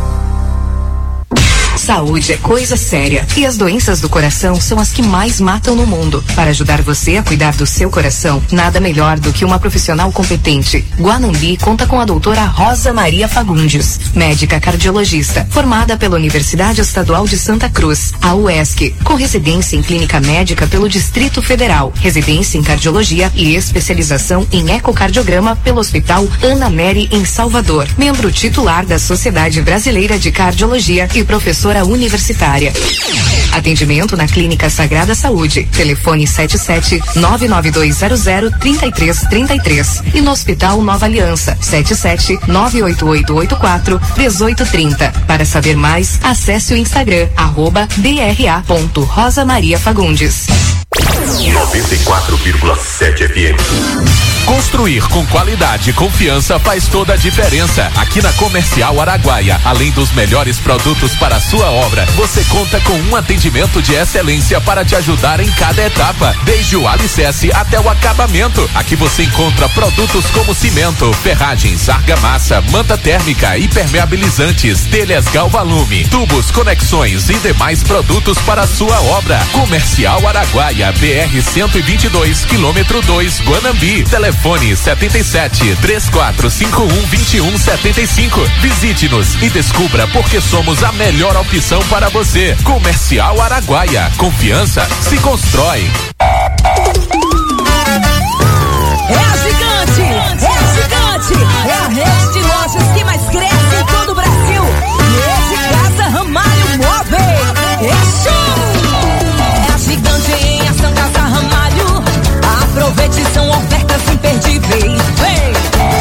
Saúde é coisa séria e as doenças do coração são as que mais matam no mundo. Para ajudar você a cuidar do seu coração, nada melhor do que uma profissional competente. Guanambi conta com a doutora Rosa Maria Fagundes, médica cardiologista, formada pela Universidade Estadual de Santa Cruz, a UESC, com residência em clínica médica pelo Distrito Federal, residência em cardiologia e especialização em ecocardiograma pelo Hospital Ana Mary em Salvador, membro titular da Sociedade Brasileira de Cardiologia e professora universitária. Atendimento na Clínica Sagrada Saúde. Telefone 77-99200-3333 e no Hospital Nova Aliança 77-98884-1830. Para saber mais, acesse o Instagram @dra.rosamariafagundes. 94,7 FM. Construir com qualidade e confiança faz toda a diferença. Aqui na Comercial Araguaia, além dos melhores produtos para a sua obra, você conta com um atendimento de excelência para te ajudar em cada etapa, desde o alicerce até o acabamento. Aqui você encontra produtos como cimento, ferragens, argamassa, manta térmica, impermeabilizantes, telhas Galvalume, tubos, conexões e demais produtos para a sua obra. Comercial Araguaia, BR-122, quilômetro 2, Guanambi. Telefone 77-3451-2175. Visite-nos e descubra por que somos a melhor opção para você. Comercial Araguaia. Confiança se constrói. É a Gigante! É a Gigante! É a rede de lojas que mais cresce em todo o Brasil. Rede Casa Ramalho Móveis. É show! É a Gigante em ação Casa Ramalho. Aproveite, são ofertas imperdíveis. Vem!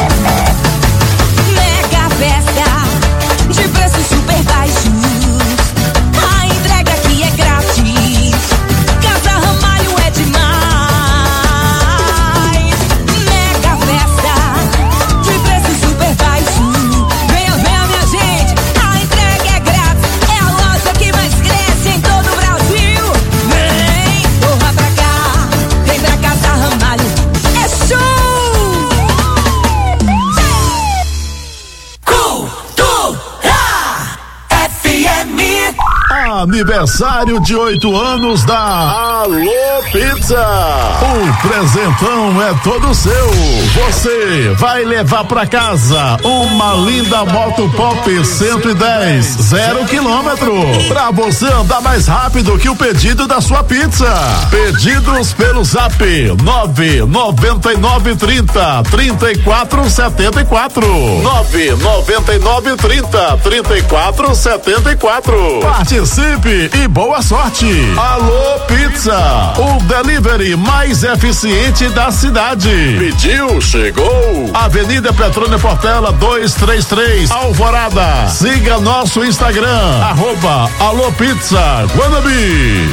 Mega festa de preços super baixos. A entrega aqui é grátis. Casa Ramalho é demais. Mega festa de preços super baixos. Venha, venha, minha gente. A entrega é grátis. É a loja que mais cresce em todo o Brasil. Vem, corra pra cá. Vem pra Casa Ramalho. É show! Aniversário de 8 anos da Alô Pizza. O presentão é todo seu. Você vai levar pra casa uma linda moto Pop 110, 0 quilômetro, pra você andar mais rápido que o pedido da sua pizza. Pedidos pelo Zap 99930-3474. 99930-3474. Participe e boa sorte. Alô Pizza, o delivery mais eficiente da cidade. Pediu, chegou. Avenida Petrônio Portela 233, Alvorada. Siga nosso Instagram, @Alô Pizza Guanambi.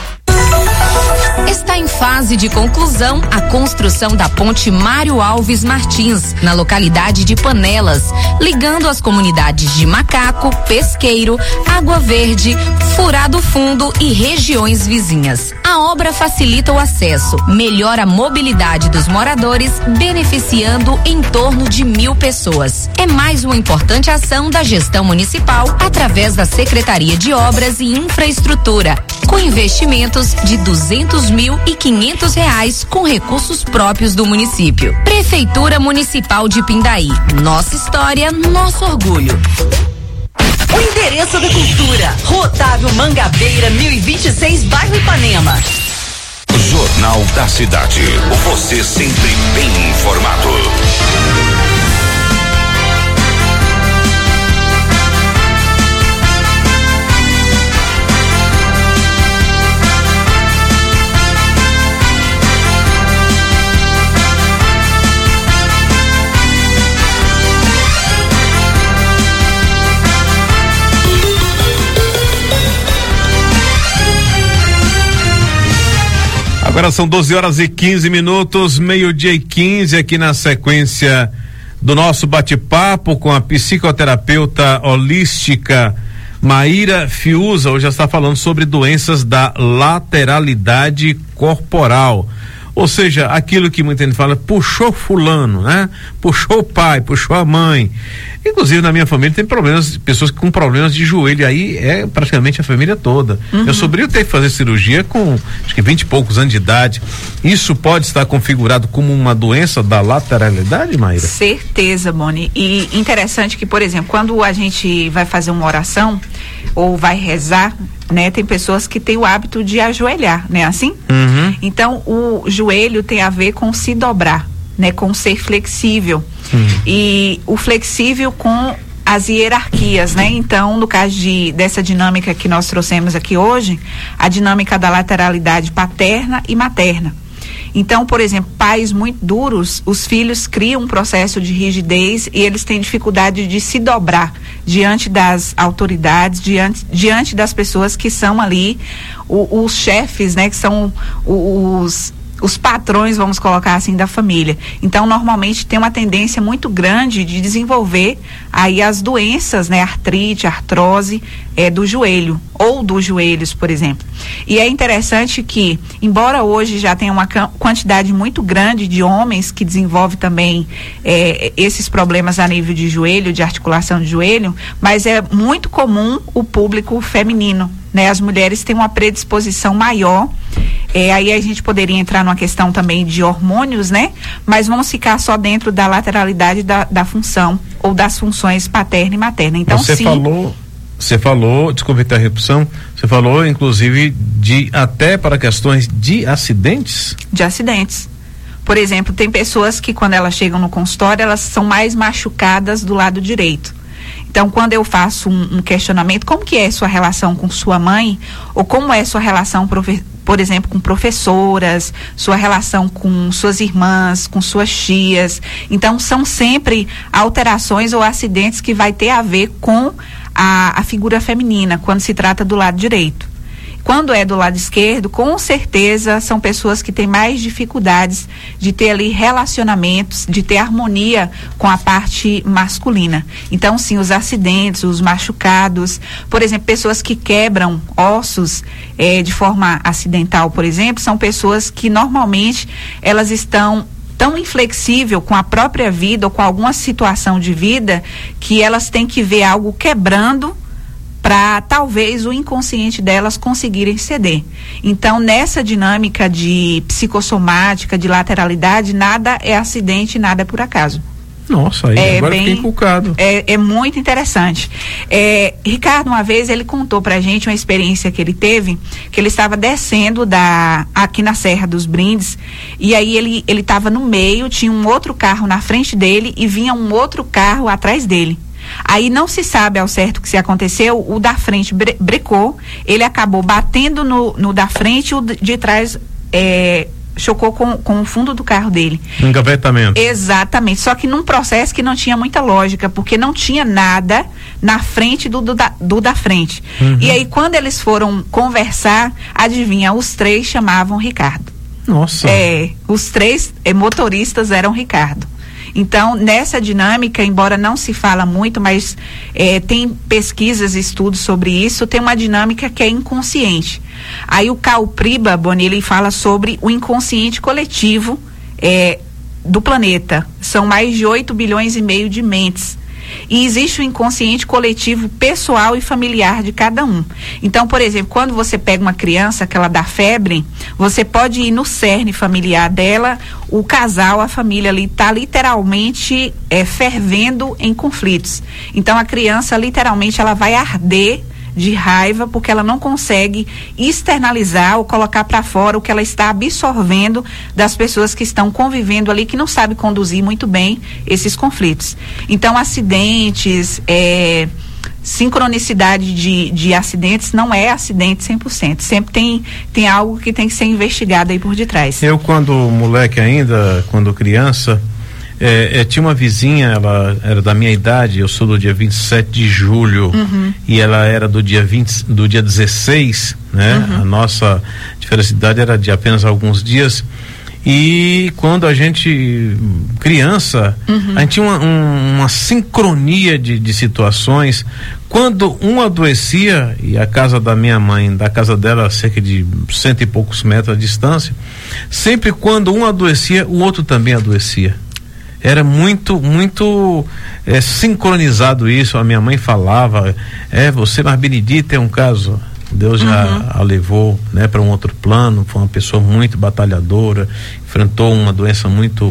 Está em fase de conclusão a construção da ponte Mário Alves Martins, na localidade de Panelas, ligando as comunidades de Macaco, Pesqueiro, Água Verde, Furado Fundo e regiões vizinhas. A obra facilita o acesso, melhora a mobilidade dos moradores, beneficiando em torno de 1.000 pessoas. É mais uma importante ação da gestão municipal através da Secretaria de Obras e Infraestrutura, com investimentos de R$200.500 com recursos próprios do município. Prefeitura Municipal de Pindaí. Nossa história, nosso orgulho. O endereço da cultura, Rua Otávio Mangabeira, 1026, bairro Ipanema. Jornal da Cidade. Você sempre bem informado. Agora são 12h15, 12:15 aqui na sequência do nosso bate-papo com a psicoterapeuta holística Maíra Fiuza. Hoje já está falando sobre doenças da lateralidade corporal. Ou seja, aquilo que muita gente fala, puxou fulano, né? Puxou o pai, puxou a mãe. Inclusive na minha família tem pessoas com problemas de joelho, aí é praticamente a família toda. Meu sobrinho teve que fazer cirurgia com acho que 20 e poucos anos de idade. Isso pode estar configurado como uma doença da lateralidade, Maíra? Certeza, Boni. E interessante que, por exemplo, quando a gente vai fazer uma oração ou vai rezar, né, tem pessoas que têm o hábito de ajoelhar, né, assim? Então o joelho tem a ver com se dobrar, né, com ser flexível. E o flexível com as hierarquias, né? Então, no caso dessa dinâmica que nós trouxemos aqui hoje, a dinâmica da lateralidade paterna e materna. Então, por exemplo, pais muito duros, os filhos criam um processo de rigidez e eles têm dificuldade de se dobrar diante das autoridades, diante das pessoas que são ali os chefes, né? Que são os patrões, vamos colocar assim, da família. Então, normalmente tem uma tendência muito grande de desenvolver aí as doenças, né, artrite, artrose, do joelho ou dos joelhos, por exemplo. E é interessante que, embora hoje já tenha uma quantidade muito grande de homens que desenvolvem também esses problemas a nível de joelho, de articulação de joelho, mas é muito comum o público feminino, né? As mulheres têm uma predisposição maior. Aí a gente poderia entrar numa questão também de hormônios, né? Mas vamos ficar só dentro da lateralidade da função ou das funções paterna e materna. Então, Você falou, desculpe a interrupção, você falou inclusive até para questões de acidentes? De acidentes. Por exemplo, tem pessoas que quando elas chegam no consultório, elas são mais machucadas do lado direito. Então, quando eu faço um questionamento, como que é sua relação com sua mãe? Ou como é sua relação, por exemplo, com professoras, sua relação com suas irmãs, com suas tias? Então, são sempre alterações ou acidentes que vai ter a ver com a figura feminina, quando se trata do lado direito. Quando é do lado esquerdo, com certeza são pessoas que têm mais dificuldades de ter ali relacionamentos, de ter harmonia com a parte masculina. Então, sim, os acidentes, os machucados, por exemplo, pessoas que quebram ossos de forma acidental, por exemplo, são pessoas que normalmente elas estão tão inflexível com a própria vida ou com alguma situação de vida que elas têm que ver algo quebrando para talvez o inconsciente delas conseguirem ceder. Então, nessa dinâmica de psicossomática, de lateralidade, nada é acidente, nada é por acaso. Nossa, aí agora fiquei inculcado. É muito interessante. Ricardo, uma vez, ele contou pra gente uma experiência que ele teve, que ele estava descendo aqui na Serra dos Brindes, e aí ele estava no meio, tinha um outro carro na frente dele e vinha um outro carro atrás dele. Aí não se sabe ao certo o que se aconteceu, o da frente brecou, ele acabou batendo no da frente, o de trás chocou com o fundo do carro dele. Engavetamento. Exatamente, só que num processo que não tinha muita lógica, porque não tinha nada na frente do da frente. E aí quando eles foram conversar, adivinha, os três chamavam Ricardo. Nossa. Os três motoristas eram Ricardo. Então, nessa dinâmica, embora não se fala muito, mas tem pesquisas e estudos sobre isso, tem uma dinâmica que é inconsciente. Aí o Karl Priba, Boni, ele fala sobre o inconsciente coletivo do planeta. São mais de 8 bilhões e meio de mentes. E existe o inconsciente coletivo pessoal e familiar de cada um. Então, por exemplo, quando você pega uma criança que ela dá febre, você pode ir no cerne familiar dela, o casal, a família ali está literalmente fervendo em conflitos. Então, a criança literalmente ela vai arder de raiva porque ela não consegue externalizar ou colocar para fora o que ela está absorvendo das pessoas que estão convivendo ali, que não sabe conduzir muito bem esses conflitos. Então, acidentes, sincronicidade de acidentes não é acidente 100%. Sempre tem algo que tem que ser investigado aí por detrás. Eu, quando moleque ainda, quando criança, tinha uma vizinha, ela era da minha idade, eu sou do dia 27 de julho, e ela era do dia 16, né? A nossa diferença de idade era de apenas alguns dias. E quando a gente, criança, a gente tinha uma sincronia de situações. Quando um adoecia, e a casa da minha mãe, da casa dela, cerca de 100 e poucos metros de distância, sempre quando um adoecia, o outro também adoecia. Era muito sincronizado isso. A minha mãe falava, você, mas Benedita é um caso. Deus já a levou, né, para um outro plano. Foi uma pessoa muito batalhadora, enfrentou uma doença muito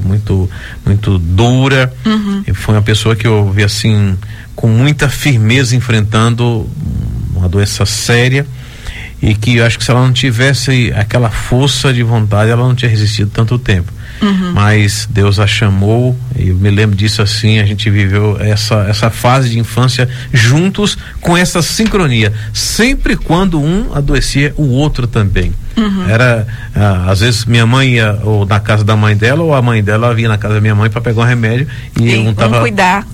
dura, e foi uma pessoa que eu vi assim com muita firmeza enfrentando uma doença séria, e que eu acho que se ela não tivesse aquela força de vontade, ela não tinha resistido tanto tempo. Mas Deus a chamou, e eu me lembro disso assim, a gente viveu essa fase de infância juntos, com essa sincronia. Sempre quando um adoecia, o outro também. Era, às vezes minha mãe ia ou na casa da mãe dela, ou a mãe dela vinha na casa da minha mãe para pegar um remédio, e um tava cuidar.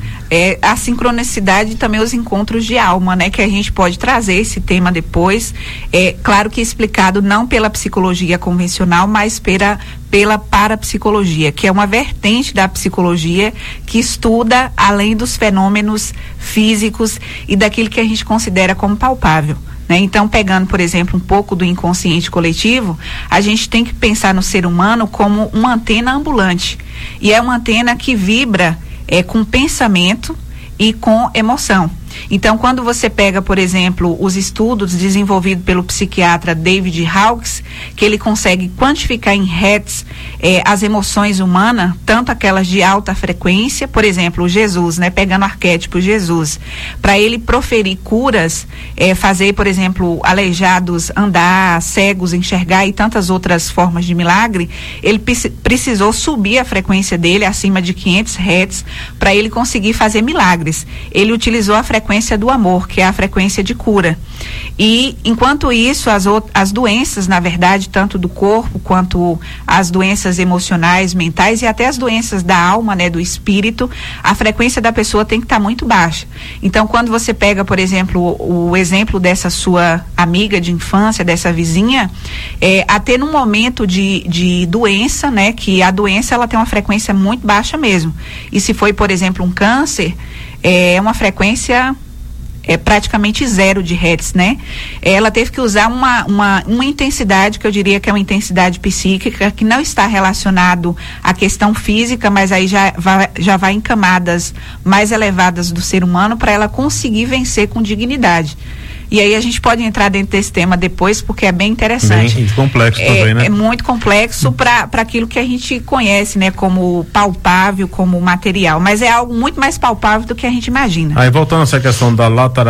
A sincronicidade e também os encontros de alma, né? Que a gente pode trazer esse tema depois, claro que explicado não pela psicologia convencional, mas pela parapsicologia, que é uma vertente da psicologia que estuda além dos fenômenos físicos e daquilo que a gente considera como palpável. Né? Então, pegando, por exemplo, um pouco do inconsciente coletivo, a gente tem que pensar no ser humano como uma antena ambulante. E é uma antena que vibra com pensamento e com emoção. Então, quando você pega, por exemplo, os estudos desenvolvidos pelo psiquiatra David Hawkes, que ele consegue quantificar em hertz as emoções humanas, tanto aquelas de alta frequência, por exemplo, o Jesus, né, pegando o arquétipo Jesus, para ele proferir curas, fazer, por exemplo, aleijados andar, cegos enxergar e tantas outras formas de milagre, ele precisou subir a frequência dele acima de 500 hertz para ele conseguir fazer milagres. Ele utilizou a frequência do amor, que é a frequência de cura. E enquanto isso, as doenças, na verdade, tanto do corpo quanto as doenças emocionais, mentais e até as doenças da alma, né, do espírito, a frequência da pessoa tem que estar muito baixa. Então, quando você pega, por exemplo, o exemplo dessa sua amiga de infância, dessa vizinha, até num momento de doença, né, que a doença ela tem uma frequência muito baixa mesmo. E se foi, por exemplo, um câncer, é uma frequência praticamente 0 de hertz, né? Ela teve que usar uma intensidade, que eu diria que é uma intensidade psíquica, que não está relacionado à questão física, mas aí já vai em camadas mais elevadas do ser humano para ela conseguir vencer com dignidade. E aí a gente pode entrar dentro desse tema depois, porque é bem interessante. Bem complexo também, né? É muito complexo para aquilo que a gente conhece, né? Como palpável, como material. Mas é algo muito mais palpável do que a gente imagina. Aí, voltando a essa questão da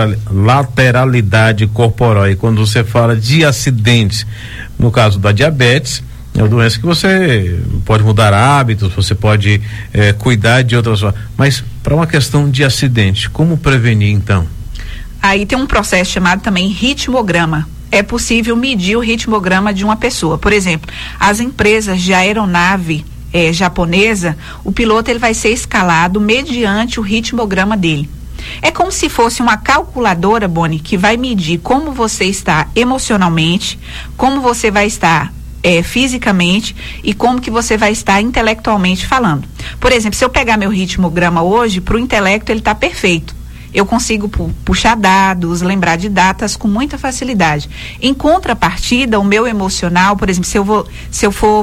lateralidade corporal, e quando você fala de acidentes, no caso da diabetes, é uma doença que você pode mudar hábitos, você pode cuidar de outras formas. Mas para uma questão de acidente, como prevenir então? Aí tem um processo chamado também ritmograma. É possível medir o ritmograma de uma pessoa. Por exemplo, as empresas de aeronave japonesa, o piloto ele vai ser escalado mediante o ritmograma dele. É como se fosse uma calculadora, Boni, que vai medir como você está emocionalmente, como você vai estar fisicamente e como que você vai estar intelectualmente falando. Por exemplo, se eu pegar meu ritmograma hoje, para o intelecto ele está perfeito. Eu consigo puxar dados, lembrar de datas com muita facilidade. Em contrapartida, o meu emocional, por exemplo, se eu for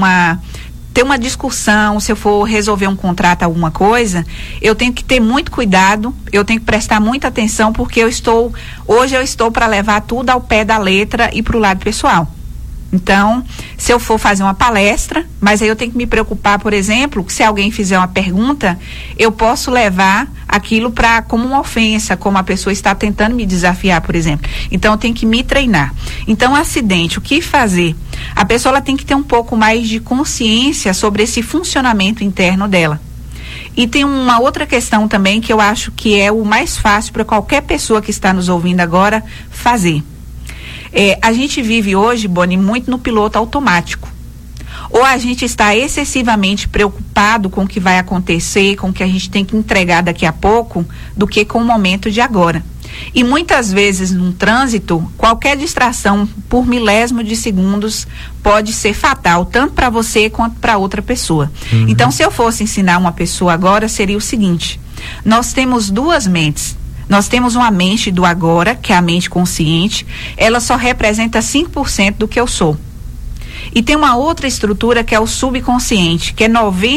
ter uma discussão, se eu for resolver um contrato, alguma coisa, eu tenho que ter muito cuidado, eu tenho que prestar muita atenção, porque hoje eu estou para levar tudo ao pé da letra e para o lado pessoal. Então, se eu for fazer uma palestra, mas aí eu tenho que me preocupar, por exemplo, que se alguém fizer uma pergunta, eu posso levar aquilo como uma ofensa, como a pessoa está tentando me desafiar, por exemplo. Então, eu tenho que me treinar. Então, acidente, o que fazer? A pessoa ela tem que ter um pouco mais de consciência sobre esse funcionamento interno dela. E tem uma outra questão também que eu acho que é o mais fácil para qualquer pessoa que está nos ouvindo agora fazer. A gente vive hoje, Boni, muito no piloto automático. ou a gente está excessivamente preocupado com o que vai acontecer, com o que a gente tem que entregar daqui a pouco, do que com o momento de agora. E muitas vezes num trânsito, qualquer distração por milésimo de segundos pode ser fatal, tanto para você quanto para outra pessoa. Então, se eu fosse ensinar uma pessoa agora, seria o seguinte: nós temos duas mentes. Nós temos uma mente do agora, que é a mente consciente, ela só representa 5% do que eu sou. E tem uma outra estrutura que é o subconsciente, que é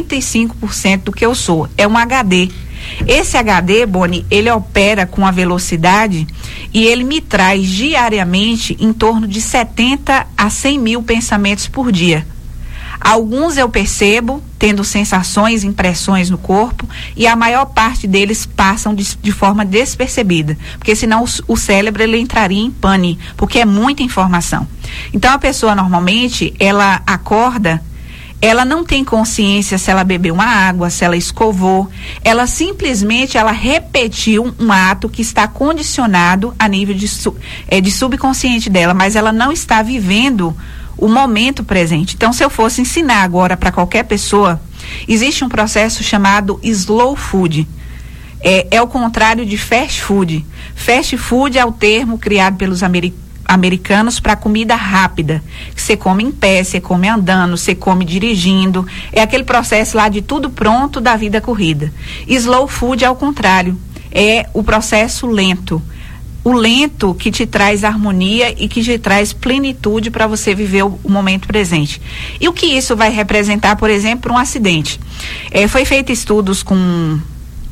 95% do que eu sou. É um HD. Esse HD, Boni, ele opera com a velocidade e ele me traz diariamente em torno de 70 a 100 mil pensamentos por dia. Alguns eu percebo tendo sensações, impressões no corpo, e a maior parte deles passam de forma despercebida, porque senão o cérebro ele entraria em pane, porque é muita informação. Então a pessoa normalmente, ela acorda, ela não tem consciência se ela bebeu uma água, se ela escovou, ela simplesmente repetiu um ato que está condicionado a nível de subconsciente dela, mas ela não está vivendo o momento presente. Então, se eu fosse ensinar agora para qualquer pessoa, existe um processo chamado slow food. É o contrário de fast food. Fast food é o termo criado pelos americanos para comida rápida. Você come em pé, você come andando, você come dirigindo. É aquele processo lá de tudo pronto da vida corrida. Slow food é o contrário. É o processo lento. O lento que te traz harmonia e que te traz plenitude para você viver o momento presente. E o que isso vai representar, por exemplo, para um acidente? Foi feito estudos com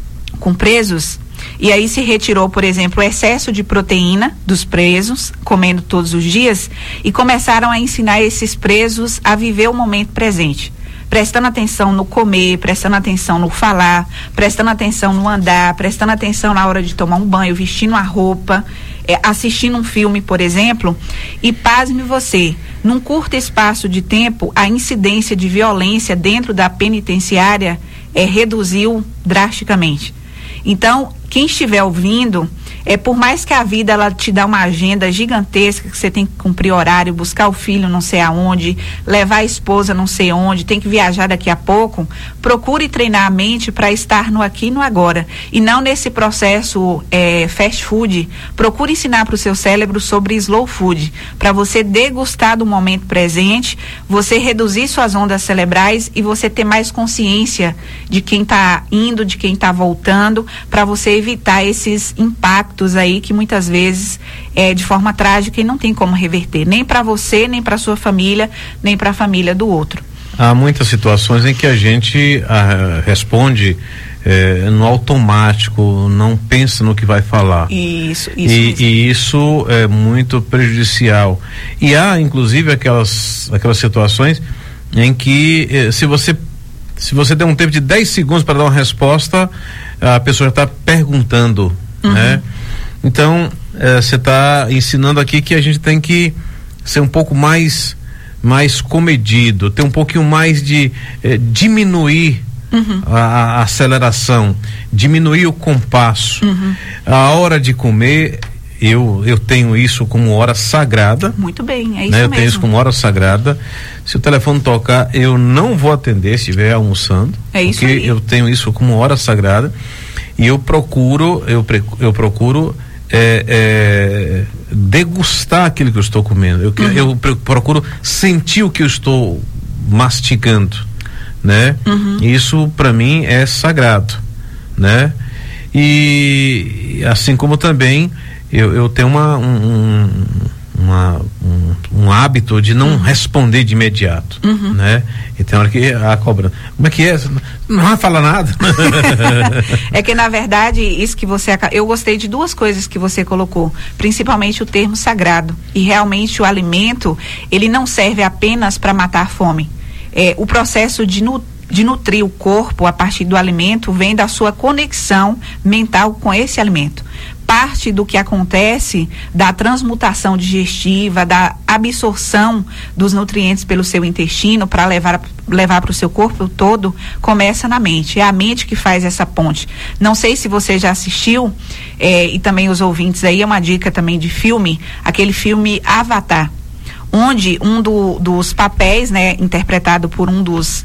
presos, e aí se retirou, por exemplo, o excesso de proteína dos presos, comendo todos os dias, e começaram a ensinar esses presos a viver o momento presente. Prestando atenção no comer, prestando atenção no falar, prestando atenção no andar, prestando atenção na hora de tomar um banho, vestindo a roupa, assistindo um filme, por exemplo. E pasme você, num curto espaço de tempo, a incidência de violência dentro da penitenciária reduziu drasticamente. Então, quem estiver ouvindo, por mais que a vida ela te dá uma agenda gigantesca, que você tem que cumprir horário, buscar o filho não sei aonde, levar a esposa não sei onde, tem que viajar daqui a pouco, procure treinar a mente para estar no aqui e no agora, e não nesse processo fast food. Procure ensinar para o seu cérebro sobre slow food, para você degustar do momento presente, você reduzir suas ondas cerebrais e você ter mais consciência de quem está indo, de quem está voltando, para você evitar esses impactos aí que muitas vezes de forma trágica e não tem como reverter, nem para você, nem para sua família, nem para a família do outro. Há muitas situações em que a gente responde no automático, não pensa no que vai falar. Isso e isso é muito prejudicial. E há inclusive aquelas situações em que se você der um tempo de 10 segundos para dar uma resposta, a pessoa já está perguntando, né? Então, você está ensinando aqui que a gente tem que ser um pouco mais comedido, ter um pouquinho mais de diminuir a aceleração, diminuir o compasso. A hora de comer, eu tenho isso como hora sagrada. Muito bem, é isso né? Eu mesmo. tenho isso como hora sagrada. Se o telefone tocar, eu não vou atender se estiver almoçando. É isso porque aí. eu tenho isso como hora sagrada. E eu procuro degustar aquilo que eu estou comendo. Eu procuro sentir o que eu estou mastigando, né? Isso para mim é sagrado, né? E assim como também eu tenho um hábito de não responder de imediato, né? E tem hora que a cobra, como é que é? Não vai falar nada. É que na verdade isso que eu gostei de duas coisas que você colocou, principalmente o termo sagrado, e realmente o alimento ele não serve apenas para matar a fome. O processo de nutrir o corpo a partir do alimento vem da sua conexão mental com esse alimento. Parte do que acontece da transmutação digestiva, da absorção dos nutrientes pelo seu intestino para levar para o seu corpo todo, começa na mente. É a mente que faz essa ponte. Não sei se você já assistiu, e também os ouvintes aí, é uma dica também de filme, aquele filme Avatar. onde dos papéis, né, interpretado por um dos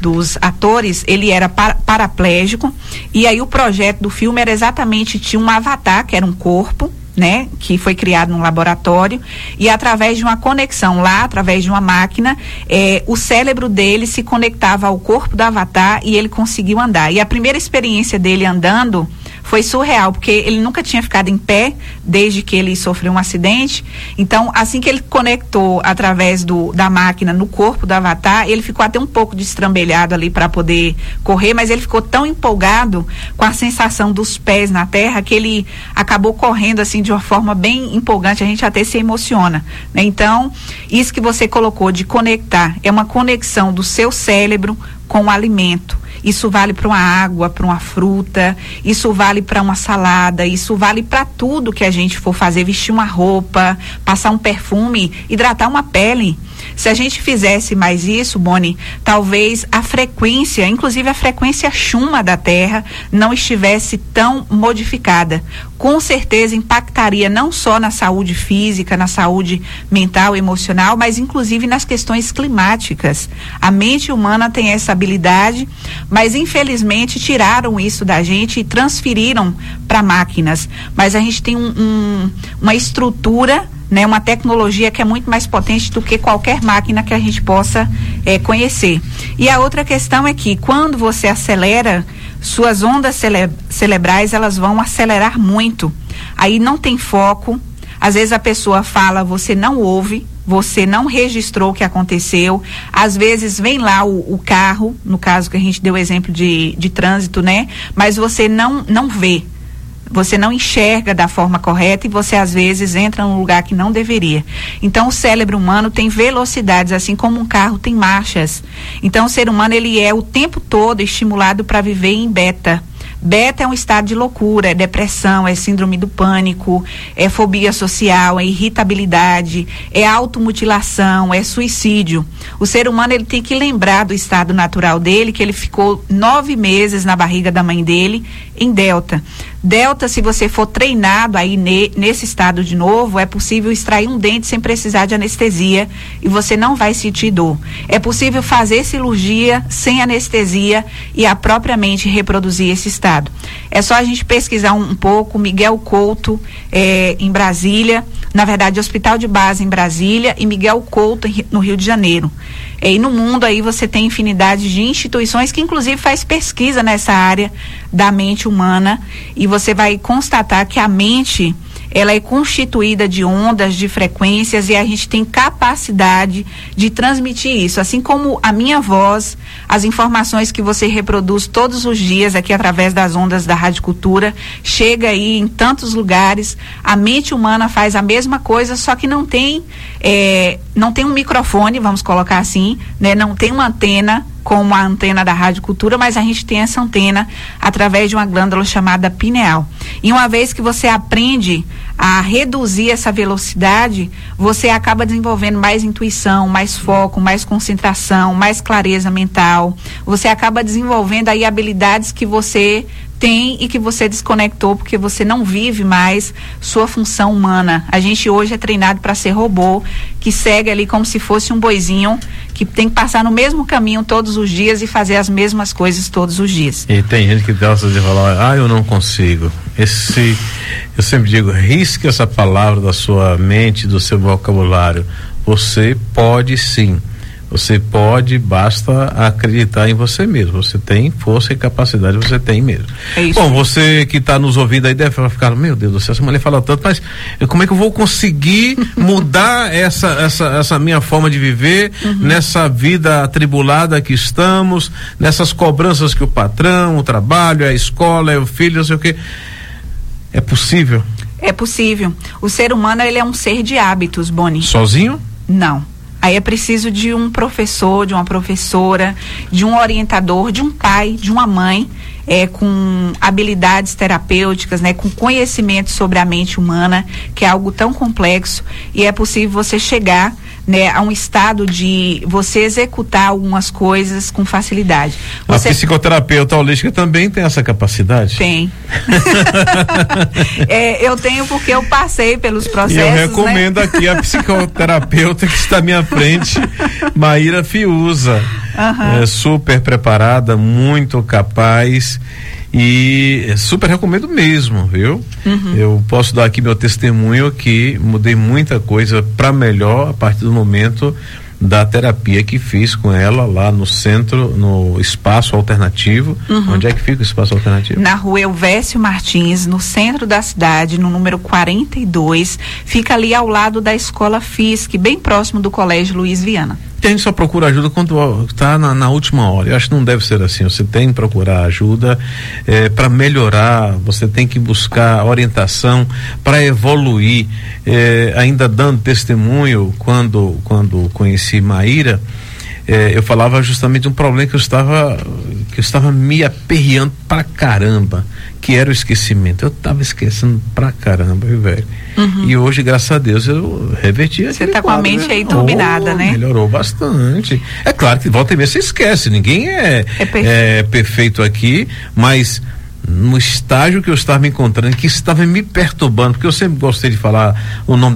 atores, ele era paraplégico, e aí o projeto do filme era exatamente, tinha um avatar, que era um corpo, né, que foi criado num laboratório, e através de uma conexão lá, através de uma máquina, o cérebro dele se conectava ao corpo do avatar e ele conseguiu andar. E a primeira experiência dele andando foi surreal, porque ele nunca tinha ficado em pé desde que ele sofreu um acidente. Então, assim que ele conectou através da máquina no corpo do avatar, ele ficou até um pouco destrambelhado ali para poder correr, mas ele ficou tão empolgado com a sensação dos pés na terra que ele acabou correndo assim de uma forma bem empolgante, a gente até se emociona, né? Então, isso que você colocou de conectar, é uma conexão do seu cérebro com o alimento. Isso vale para uma água, para uma fruta, isso vale para uma salada, isso vale para tudo que a gente for fazer, vestir uma roupa, passar um perfume, hidratar uma pele. Se a gente fizesse mais isso, Boni, talvez a frequência, inclusive a frequência chuma da Terra, não estivesse tão modificada. Com certeza impactaria não só na saúde física, na saúde mental, emocional, mas inclusive nas questões climáticas. A mente humana tem essa habilidade, mas infelizmente tiraram isso da gente e transferiram para máquinas. Mas a gente tem uma estrutura, né, uma tecnologia que é muito mais potente do que qualquer máquina que a gente possa conhecer. E a outra questão é que quando você acelera, suas ondas cerebrais, elas vão acelerar muito. Aí não tem foco. Às vezes a pessoa fala, você não ouve, você não registrou o que aconteceu. Às vezes vem lá o carro, no caso que a gente deu o exemplo de trânsito, né? Mas você não vê. Você não enxerga da forma correta e você às vezes entra num lugar que não deveria. Então o cérebro humano tem velocidades, assim como um carro tem marchas. Então o ser humano, ele é o tempo todo estimulado para viver em beta. Beta é um estado de loucura, é depressão, é síndrome do pânico, é fobia social, é irritabilidade, é automutilação, é suicídio. O ser humano, ele tem que lembrar do estado natural dele, que ele ficou 9 meses na barriga da mãe dele em delta. Delta, se você for treinado aí nesse estado de novo, é possível extrair um dente sem precisar de anestesia e você não vai sentir dor. É possível fazer cirurgia sem anestesia e a própria mente reproduzir esse estado. É só a gente pesquisar um pouco. Miguel Couto, em Brasília, na verdade Hospital de Base em Brasília e Miguel Couto no Rio de Janeiro. E no mundo aí você tem infinidade de instituições que inclusive faz pesquisa nessa área da mente humana, e você vai constatar que a mente, ela é constituída de ondas, de frequências, e a gente tem capacidade de transmitir isso. Assim como a minha voz, as informações que você reproduz todos os dias aqui através das ondas da Rádio Cultura, chega aí em tantos lugares. A mente humana faz a mesma coisa, só que não tem um microfone, vamos colocar assim, né? Não tem uma antena como a antena da Rádio Cultura, mas a gente tem essa antena através de uma glândula chamada pineal. E uma vez que você aprende a reduzir essa velocidade, você acaba desenvolvendo mais intuição, mais foco, mais concentração, mais clareza mental. Você acaba desenvolvendo aí habilidades que você tem e que você desconectou porque você não vive mais sua função humana. A gente hoje é treinado para ser robô, que segue ali como se fosse um boizinho, que tem que passar no mesmo caminho todos os dias e fazer as mesmas coisas todos os dias. E tem gente que gosta de falar, eu não consigo. Eu sempre digo, risque essa palavra da sua mente, do seu vocabulário. Você pode sim. Você pode, basta acreditar em você mesmo. Você tem força e capacidade, você tem mesmo. Bom, você que está nos ouvindo aí deve ficar, meu Deus do céu, essa mulher fala tanto, mas como é que eu vou conseguir mudar essa minha forma de viver, nessa vida atribulada que estamos, nessas cobranças que o patrão, o trabalho, a escola, o filho, não sei o quê. É possível? É possível. O ser humano, ele é um ser de hábitos, Boni. Sozinho? Não. Aí é preciso de um professor, de uma professora, de um orientador, de um pai, de uma mãe, com habilidades terapêuticas, né, com conhecimento sobre a mente humana, que é algo tão complexo, e é possível você chegar né, a um estado de você executar algumas coisas com facilidade. A psicoterapeuta holística também tem essa capacidade? Tem. Eu tenho porque eu passei pelos processos. E eu recomendo, né, aqui a psicoterapeuta que está à minha frente, Maíra Fiuza. É super preparada, muito capaz e super recomendo mesmo, viu? Eu posso dar aqui meu testemunho que mudei muita coisa para melhor a partir do momento da terapia que fiz com ela lá no centro, no Espaço Alternativo. Onde é que fica o Espaço Alternativo? Na rua Elvésio Martins, no centro da cidade, no número 42, fica ali ao lado da Escola FISC, bem próximo do Colégio Luiz Viana. A gente só procura ajuda quando está na última hora. Eu acho que não deve ser assim. Você tem que procurar ajuda para melhorar. Você tem que buscar orientação para evoluir. Ainda dando testemunho, quando conheci Maíra, eu falava justamente de um problema que eu estava me aperreando pra caramba, que era o esquecimento. Eu estava esquecendo pra caramba, viu, velho? E hoje, graças a Deus, eu reverti. Você tá com a mente aí turbinada, né? Melhorou bastante. É claro que volta e meia você esquece, ninguém é perfeito aqui, mas no estágio que eu estava me encontrando, que estava me perturbando, porque eu sempre gostei de falar o nome